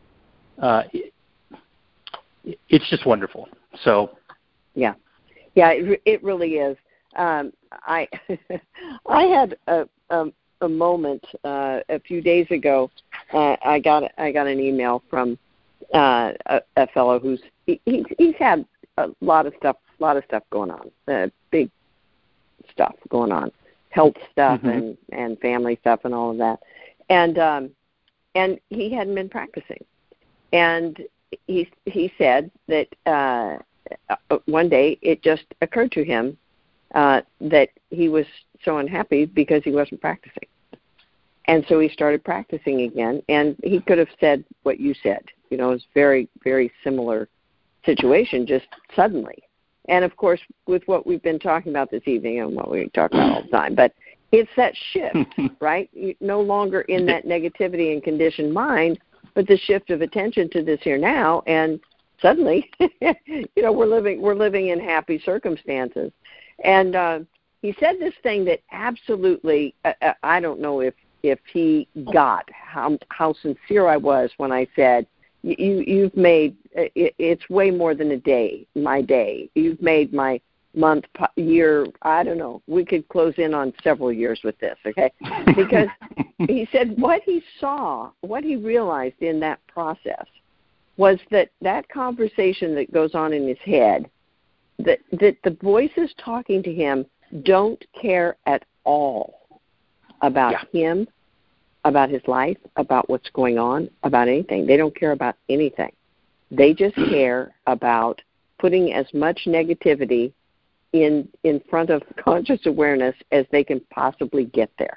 It's just wonderful. So, yeah, it really is. I had a moment a few days ago. I got an email from a fellow who's he's had a lot of stuff going on, big stuff going on, health stuff and family stuff and all of that, and he hadn't been practicing, and he said that one day it just occurred to him that he was so unhappy because he wasn't practicing. And so he started practicing again, and he could have said what you said. It was very, very similar situation, just suddenly. And, of course, with what we've been talking about this evening and what we talk about all the time, but it's that shift, right? You're no longer in that negativity and conditioned mind, but the shift of attention to this here now, and suddenly, we're living in happy circumstances. And he said this thing that absolutely, I don't know if he got how sincere I was when I said, you've made, it's way more than a day, my day. You've made my month, year, I don't know. We could close in on several years with this, okay? Because he said what he saw, what he realized in that process was that conversation that goes on in his head, that the voices talking to him don't care at all about him, about his life, about what's going on, about anything. They don't care about anything. They just care about putting as much negativity in front of conscious awareness as they can possibly get there.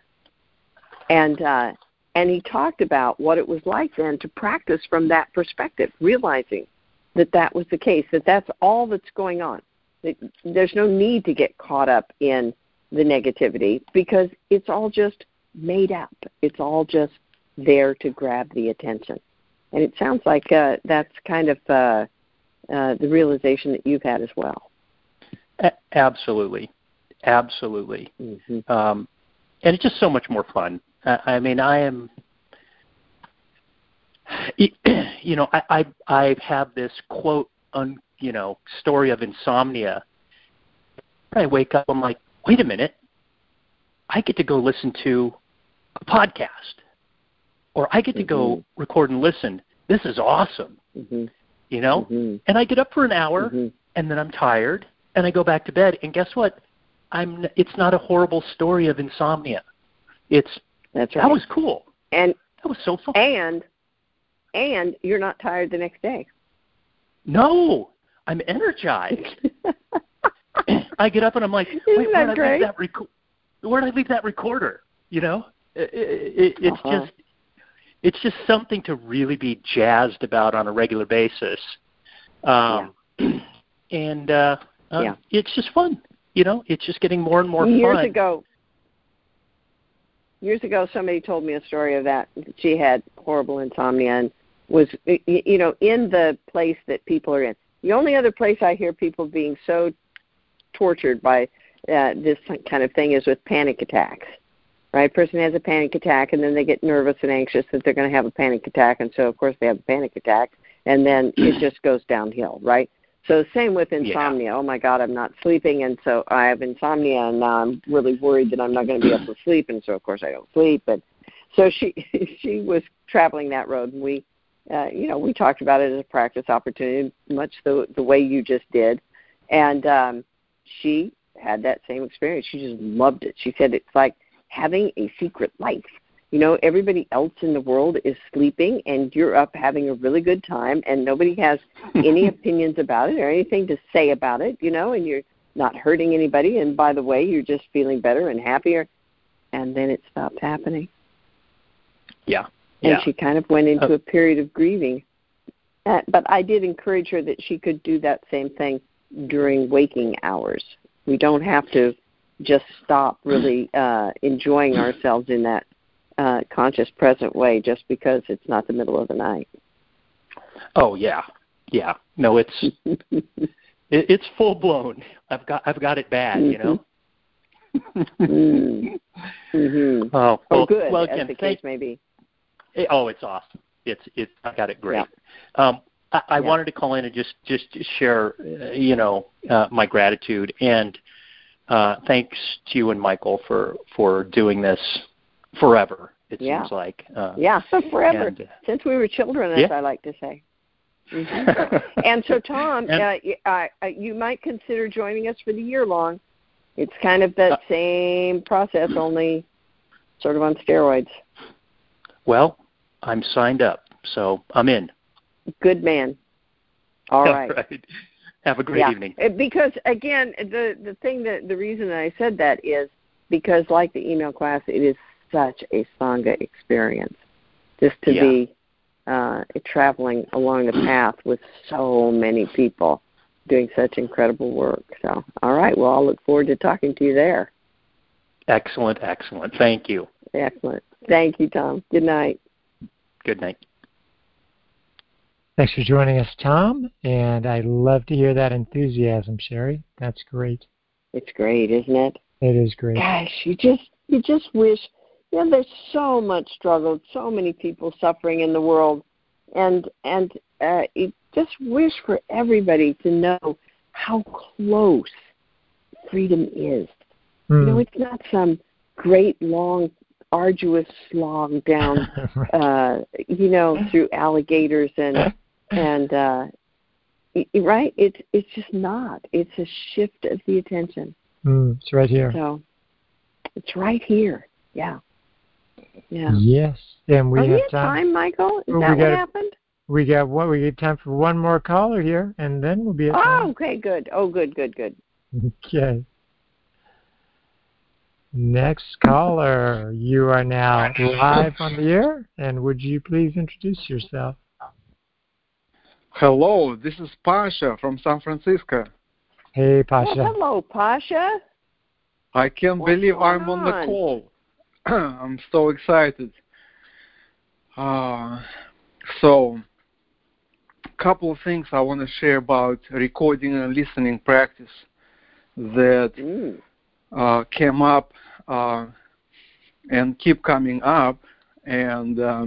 And he talked about what it was like then to practice from that perspective, realizing that was the case, that's all that's going on. There's no need to get caught up in the negativity because it's all just made up. It's all just there to grab the attention. And it sounds like that's kind of the realization that you've had as well. Absolutely. Mm-hmm. And it's just so much more fun. I mean, I am, I have this quote on, story of insomnia. I wake up, I'm like, wait a minute, I get to go listen to a podcast, or I get to go record and listen. This is awesome, and I get up for an hour, and then I'm tired, and I go back to bed, and guess what? It's not a horrible story of insomnia. That's right. That was cool, and that was so fun. And you're not tired the next day. No, I'm energized. I get up and I'm like, wait, where did I leave that recorder? It's just something to really be jazzed about on a regular basis. And it's just fun. It's just getting more and more fun. Years ago, somebody told me a story of that. She had horrible insomnia and was, in the place that people are in. The only other place I hear people being so tortured by this kind of thing is with panic attacks, right? A person has a panic attack, and then they get nervous and anxious that they're going to have a panic attack, and so, of course, they have a panic attack, and then it just goes downhill, right? So same with insomnia. Yeah. Oh, my God, I'm not sleeping, and so I have insomnia, and now I'm really worried that I'm not going to be able to sleep, and so, of course, I don't sleep. And so she was traveling that road, and we we talked about it as a practice opportunity, much the way you just did. And she had that same experience. She just loved it. She said it's like having a secret life. Everybody else in the world is sleeping, and you're up having a really good time, and nobody has any opinions about it or anything to say about it, and you're not hurting anybody. And by the way, you're just feeling better and happier. And then it stopped happening. Yeah. And she kind of went into a period of grieving. But I did encourage her that she could do that same thing during waking hours. We don't have to just stop really enjoying ourselves in that conscious, present way just because it's not the middle of the night. Oh, yeah. Yeah. No, it's it's full blown. I've got it bad, Mm-hmm. Oh, well, good, well, as the case may be. Oh, it's awesome. I got it great. Yeah. I wanted to call in and just share, my gratitude, and thanks to you and Michael for doing this forever. It seems like. Forever, and, since we were children, as I like to say. Mm-hmm. And so, Tom, you might consider joining us for the year long. It's kind of that same process, only sort of on steroids. Well, I'm signed up, so I'm in. Good man. All right. Have a great evening. Because, again, the reason that I said that is because, like the email class, it is such a Sangha experience. Just to be traveling along the path with so many people doing such incredible work. So, all right. Well, I'll look forward to talking to you there. Excellent. Thank you. Excellent. Thank you, Tom. Good night. Good night. Thanks for joining us, Tom. And I love to hear that enthusiasm, Sherry. That's great. It's great, isn't it? It is great. Gosh, you just wish. There's so much struggle, so many people suffering in the world, and you just wish for everybody to know how close freedom is. It's not some great, long, arduous slog down, through alligators and right. It's just not. It's a shift of the attention. It's right here. So it's right here. Yeah. Yeah. Yes, and we have time, Michael. Is that what happened? We got time for one more caller here, and then we'll be at time. Oh, okay, good. Oh, good. Okay. Next caller, you are now live on the air, and would you please introduce yourself? Hello, this is Pasha from San Francisco. Hey, Pasha. Oh, hello, Pasha. I can't believe I'm on the call. I'm so excited. So, a couple of things I want to share about recording and listening practice that came up and keep coming up. And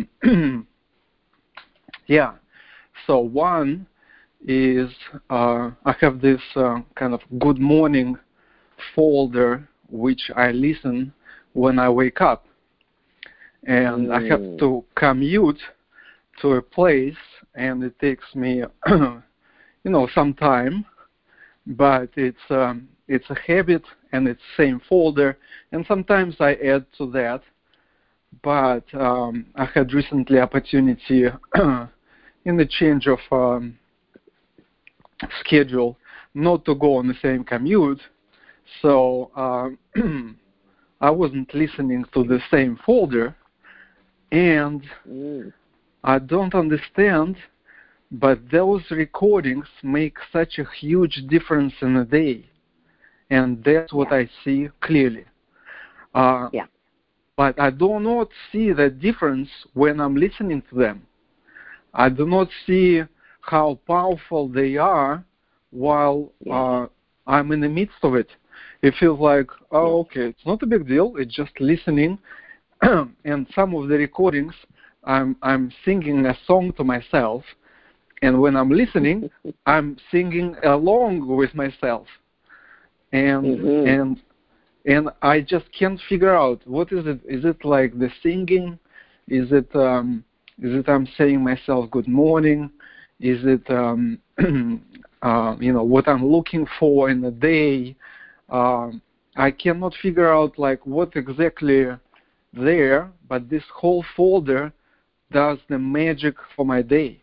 so one is I have this kind of good morning folder which I listen when I wake up, and I have to commute to a place, and it takes me some time, but it's a habit, and it's same folder, and sometimes I add to that. But I had recently opportunity in the change of schedule not to go on the same commute, so I wasn't listening to the same folder, and I don't understand, but those recordings make such a huge difference in a day, and that's what I see clearly. But I do not see the difference when I'm listening to them. I do not see how powerful they are while I'm in the midst of it. It feels like, okay, it's not a big deal. It's just listening. And some of the recordings, I'm singing a song to myself. And when I'm listening, I'm singing along with myself. And I just can't figure out, what is it? Is it like the singing? Is it Is it I'm saying myself good morning? Is it what I'm looking for in a day? I cannot figure out like what exactly there, but this whole folder does the magic for my day.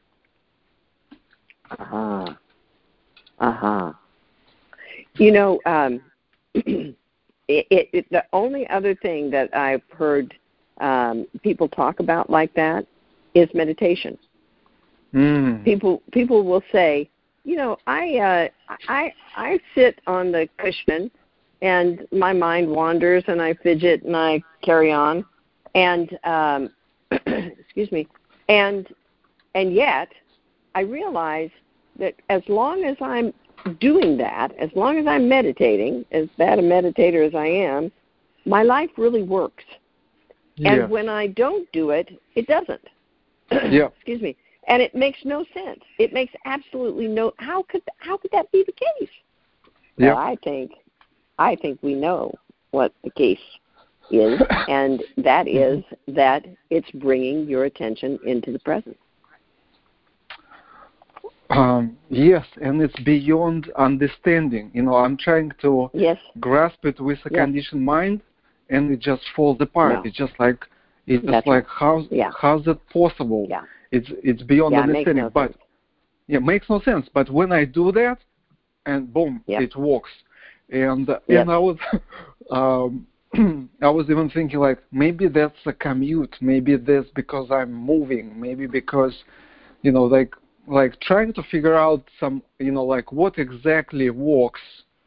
The only other thing that I've heard people talk about like that is meditation. People will say, I sit on the cushion and my mind wanders and I fidget and I carry on, and excuse me, and yet I realize that as long as I'm doing that, as long as I'm meditating, as bad a meditator as I am, my life really works. Yeah. And when I don't do it, it doesn't. Yeah. Excuse me. And it makes no sense. It makes absolutely no. How could that be the case? Yeah. Well, I think we know what the case is, and that is that it's bringing your attention into the present. Yes, and it's beyond understanding. I'm trying to grasp it with a conditioned mind, and it just falls apart. No. It's just like how's that possible? Yeah. It's beyond understanding. Makes no sense. It makes no sense. But when I do that, and boom, it works. And I was I was even thinking like maybe that's a commute. Maybe that's because I'm moving. Maybe because like trying to figure out some like what exactly works.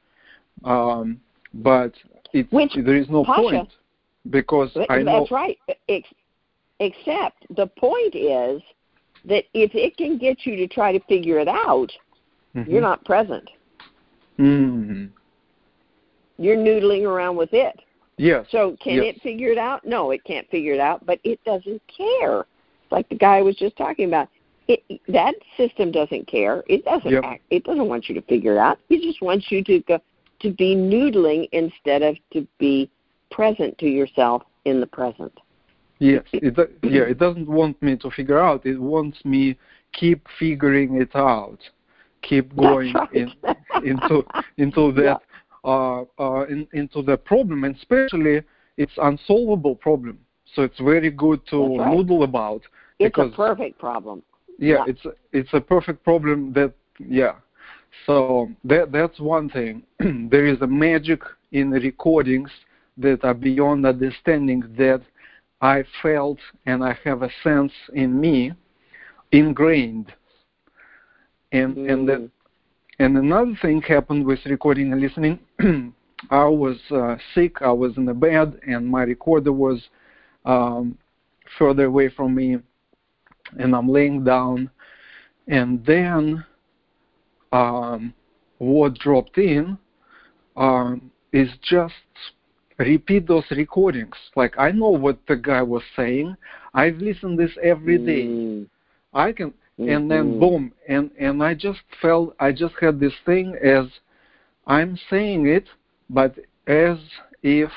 But there is no Pasha, point because I know that's right. Except the point is that if it can get you to try to figure it out, you're not present. Mm-hmm. You're noodling around with it. Yes. So can it figure it out? No, it can't figure it out, but it doesn't care. Like the guy I was just talking about. That system doesn't care. It doesn't act. It doesn't want you to figure it out. It just wants you to be noodling instead of to be present to yourself in the present. Yes. It doesn't want me to figure out. It wants me keep figuring it out. Keep going into that into the problem, and especially it's unsolvable problem. So it's very good to noodle about. It's a perfect problem. Yeah, it's a perfect problem So that's one thing. There is a magic in recordings that are beyond understanding that I felt and I have a sense in me ingrained. And another thing happened with recording and listening. I was sick. I was in the bed, and my recorder was further away from me, and I'm laying down. And then what dropped in is just repeat those recordings. Like I know what the guy was saying. I've listened this every day. I can. And then boom, and I just felt I just had this thing as I'm saying it, but as if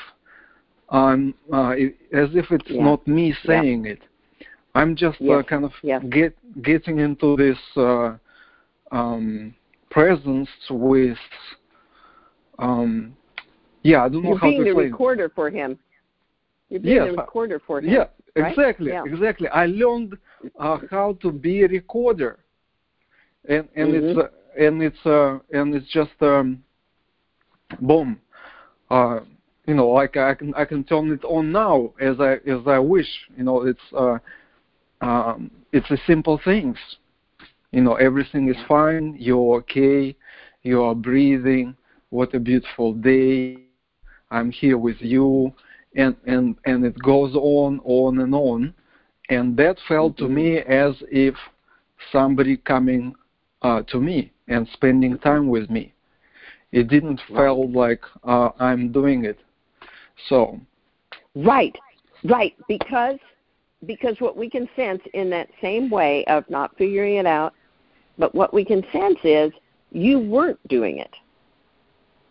it's not me saying it. I'm just kind of getting into this presence with I don't know how to explain. You're being the recorder for him. You're being the recorder for him. Yeah. Right? Exactly. I learned how to be a recorder, and it's just boom, like I can turn it on now as I wish. It's a simple things. Everything is fine. You're okay. You are breathing. What a beautiful day. I'm here with you. And it goes on and on, and that felt to me as if somebody coming to me and spending time with me. It didn't feel like I'm doing it. So right, because what we can sense in that same way of not figuring it out, but what we can sense is you weren't doing it.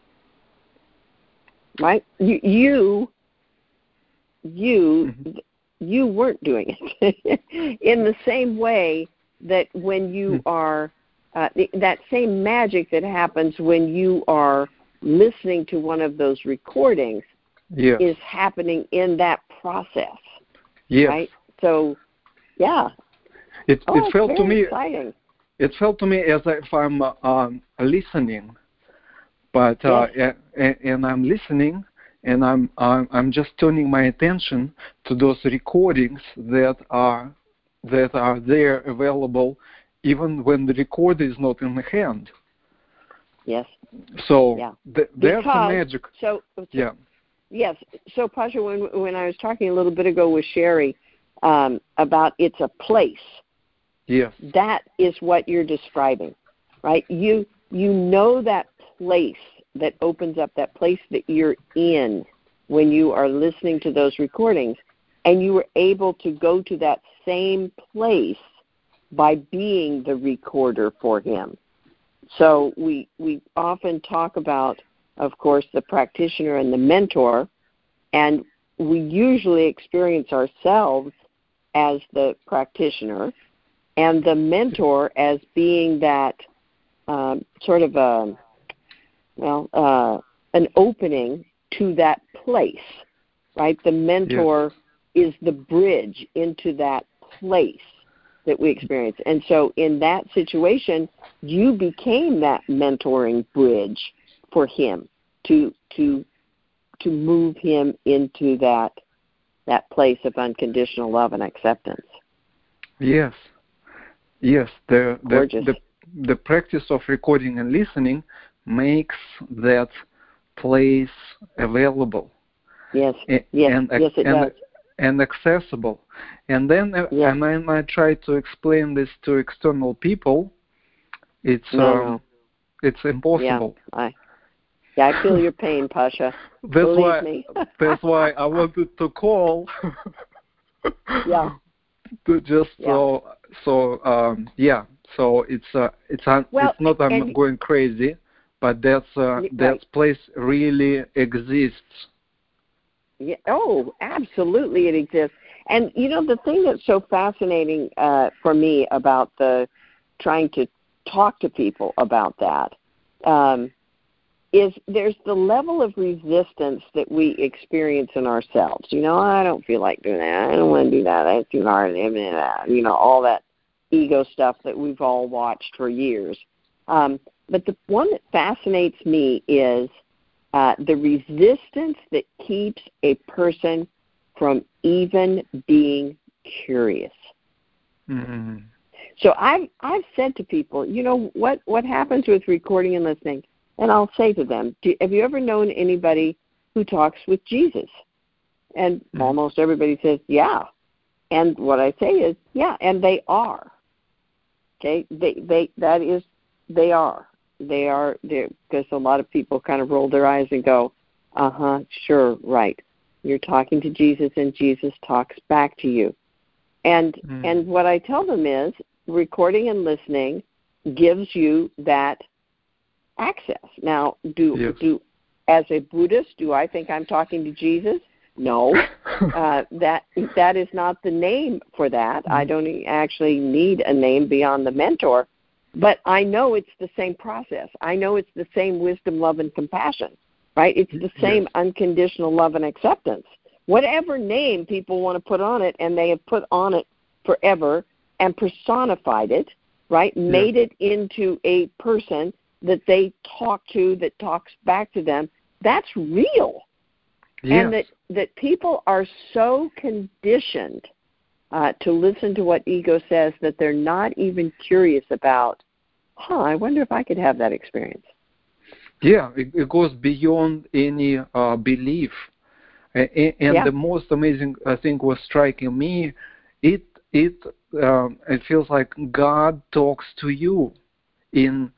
Right? You you weren't doing it. In the same way that when you are, that same magic that happens when you are listening to one of those recordings is happening in that process. Yes. Right? So, yeah. It felt to me exciting. It felt to me as if I'm listening, but and I'm listening, and I'm just turning my attention to those recordings that are there available, even when the recorder is not in the hand. Yes. So there's the magic. Yes. So, Pasha, when I was talking a little bit ago with Sherry about it's a place. Yes. That is what you're describing, right? You know that place that opens up, that place that you're in when you are listening to those recordings, and you were able to go to that same place by being the recorder for him. So we often talk about, of course, the practitioner and the mentor, and we usually experience ourselves as the practitioner and the mentor as being that sort of an opening to that place, right? The mentor is the bridge into that place that we experience. And so in that situation, you became that mentoring bridge for him to move him into that place of unconditional love and acceptance. Yes. Yes, the practice of recording and listening makes that place available. Yes, yes, it does. And accessible. And then when I try to explain this to external people, it's impossible. Yeah, I feel your pain, Pasha. Believe me. That's why I wanted to call. So it's not I'm going crazy, but that place really exists. Yeah. Oh, absolutely, it exists. And the thing that's so fascinating for me about the trying to talk to people about that is there's the level of resistance that we experience in ourselves. I don't feel like doing that. I don't want to do that. It's too hard. All that ego stuff that we've all watched for years. But the one that fascinates me is the resistance that keeps a person from even being curious. Mm-hmm. So I've said to people, what happens with recording and listening? And I'll say to them, have you ever known anybody who talks with Jesus? And almost everybody says, yeah. And what I say is, yeah, and they are. Okay, they are. They are there, because a lot of people kind of roll their eyes and go, sure, right. You're talking to Jesus and Jesus talks back to you. And what I tell them is recording and listening gives you that access. Now, as a Buddhist, do I think I'm talking to Jesus? No. That is not the name for that. I don't actually need a name beyond the mentor. But I know it's the same process. I know it's the same wisdom, love, and compassion, right? It's the same unconditional love and acceptance. Whatever name people want to put on it, and they have put on it forever and personified it, right? Made it into a person that they talk to, that talks back to them. That's real. Yes. And that people are so conditioned to listen to what ego says that they're not even curious about, I wonder if I could have that experience. Yeah, it goes beyond any belief. And the most amazing thing was striking me, it feels like God talks to you in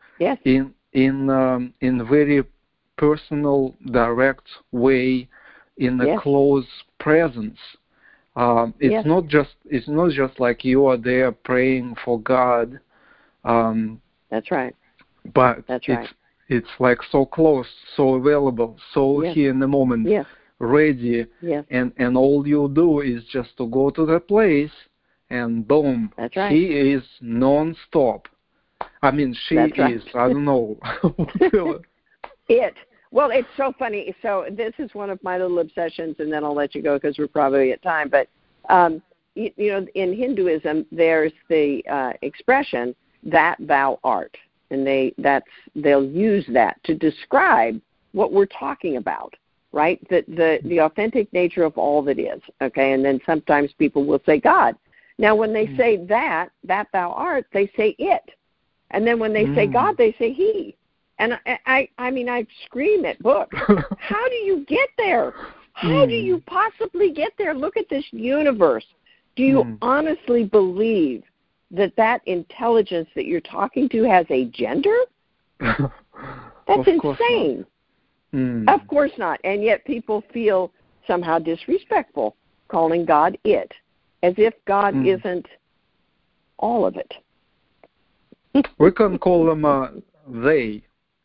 very personal, direct way, in a close presence. It's not just like you are there praying for God. That's right. But it's like so close, so available, so here in the moment. Yes. ready, yes. and all you do is just to go to the place, and boom, That's right. he is non-stop. I mean, she That's right. is. I don't know. It. Well, it's so funny. So this is one of my little obsessions, and then I'll let you go because we're probably at time. But you know, in Hinduism, there's the expression "that thou art," and they'll use that to describe what we're talking about, right? The authentic nature of all that is. Okay, and then sometimes people will say God. Now, when they say that thou art, they say it, and then when they say God, they say He. And I mean, I scream at books. How do you get there? How do you possibly get there? Look at this universe. Do you honestly believe that intelligence that you're talking to has a gender? That's insane. Of course not. And yet people feel somehow disrespectful calling God it, as if God isn't all of it. We can call them they.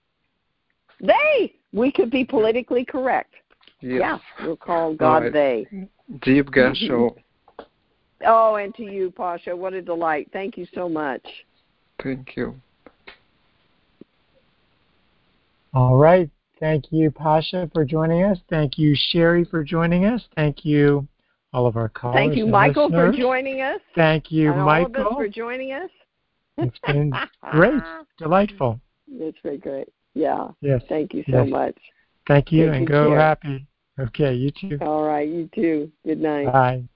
We could be politically correct. Yes. Yeah, we'll call God right. they. Deep gas show. Oh, and to you, Pasha, what a delight. Thank you so much. Thank you. All right. Thank you, Pasha, for joining us. Thank you, Sherry, for joining us. Thank you, all of our callers. Thank you, and Michael, listeners. for joining us. Thank you, and Michael. all of us for joining us. It's been great, delightful. It's been great. Yeah. Yes. Thank you so much. Thank you, Take and good go care. happy. Okay, you too. All right, you too. Good night. Bye.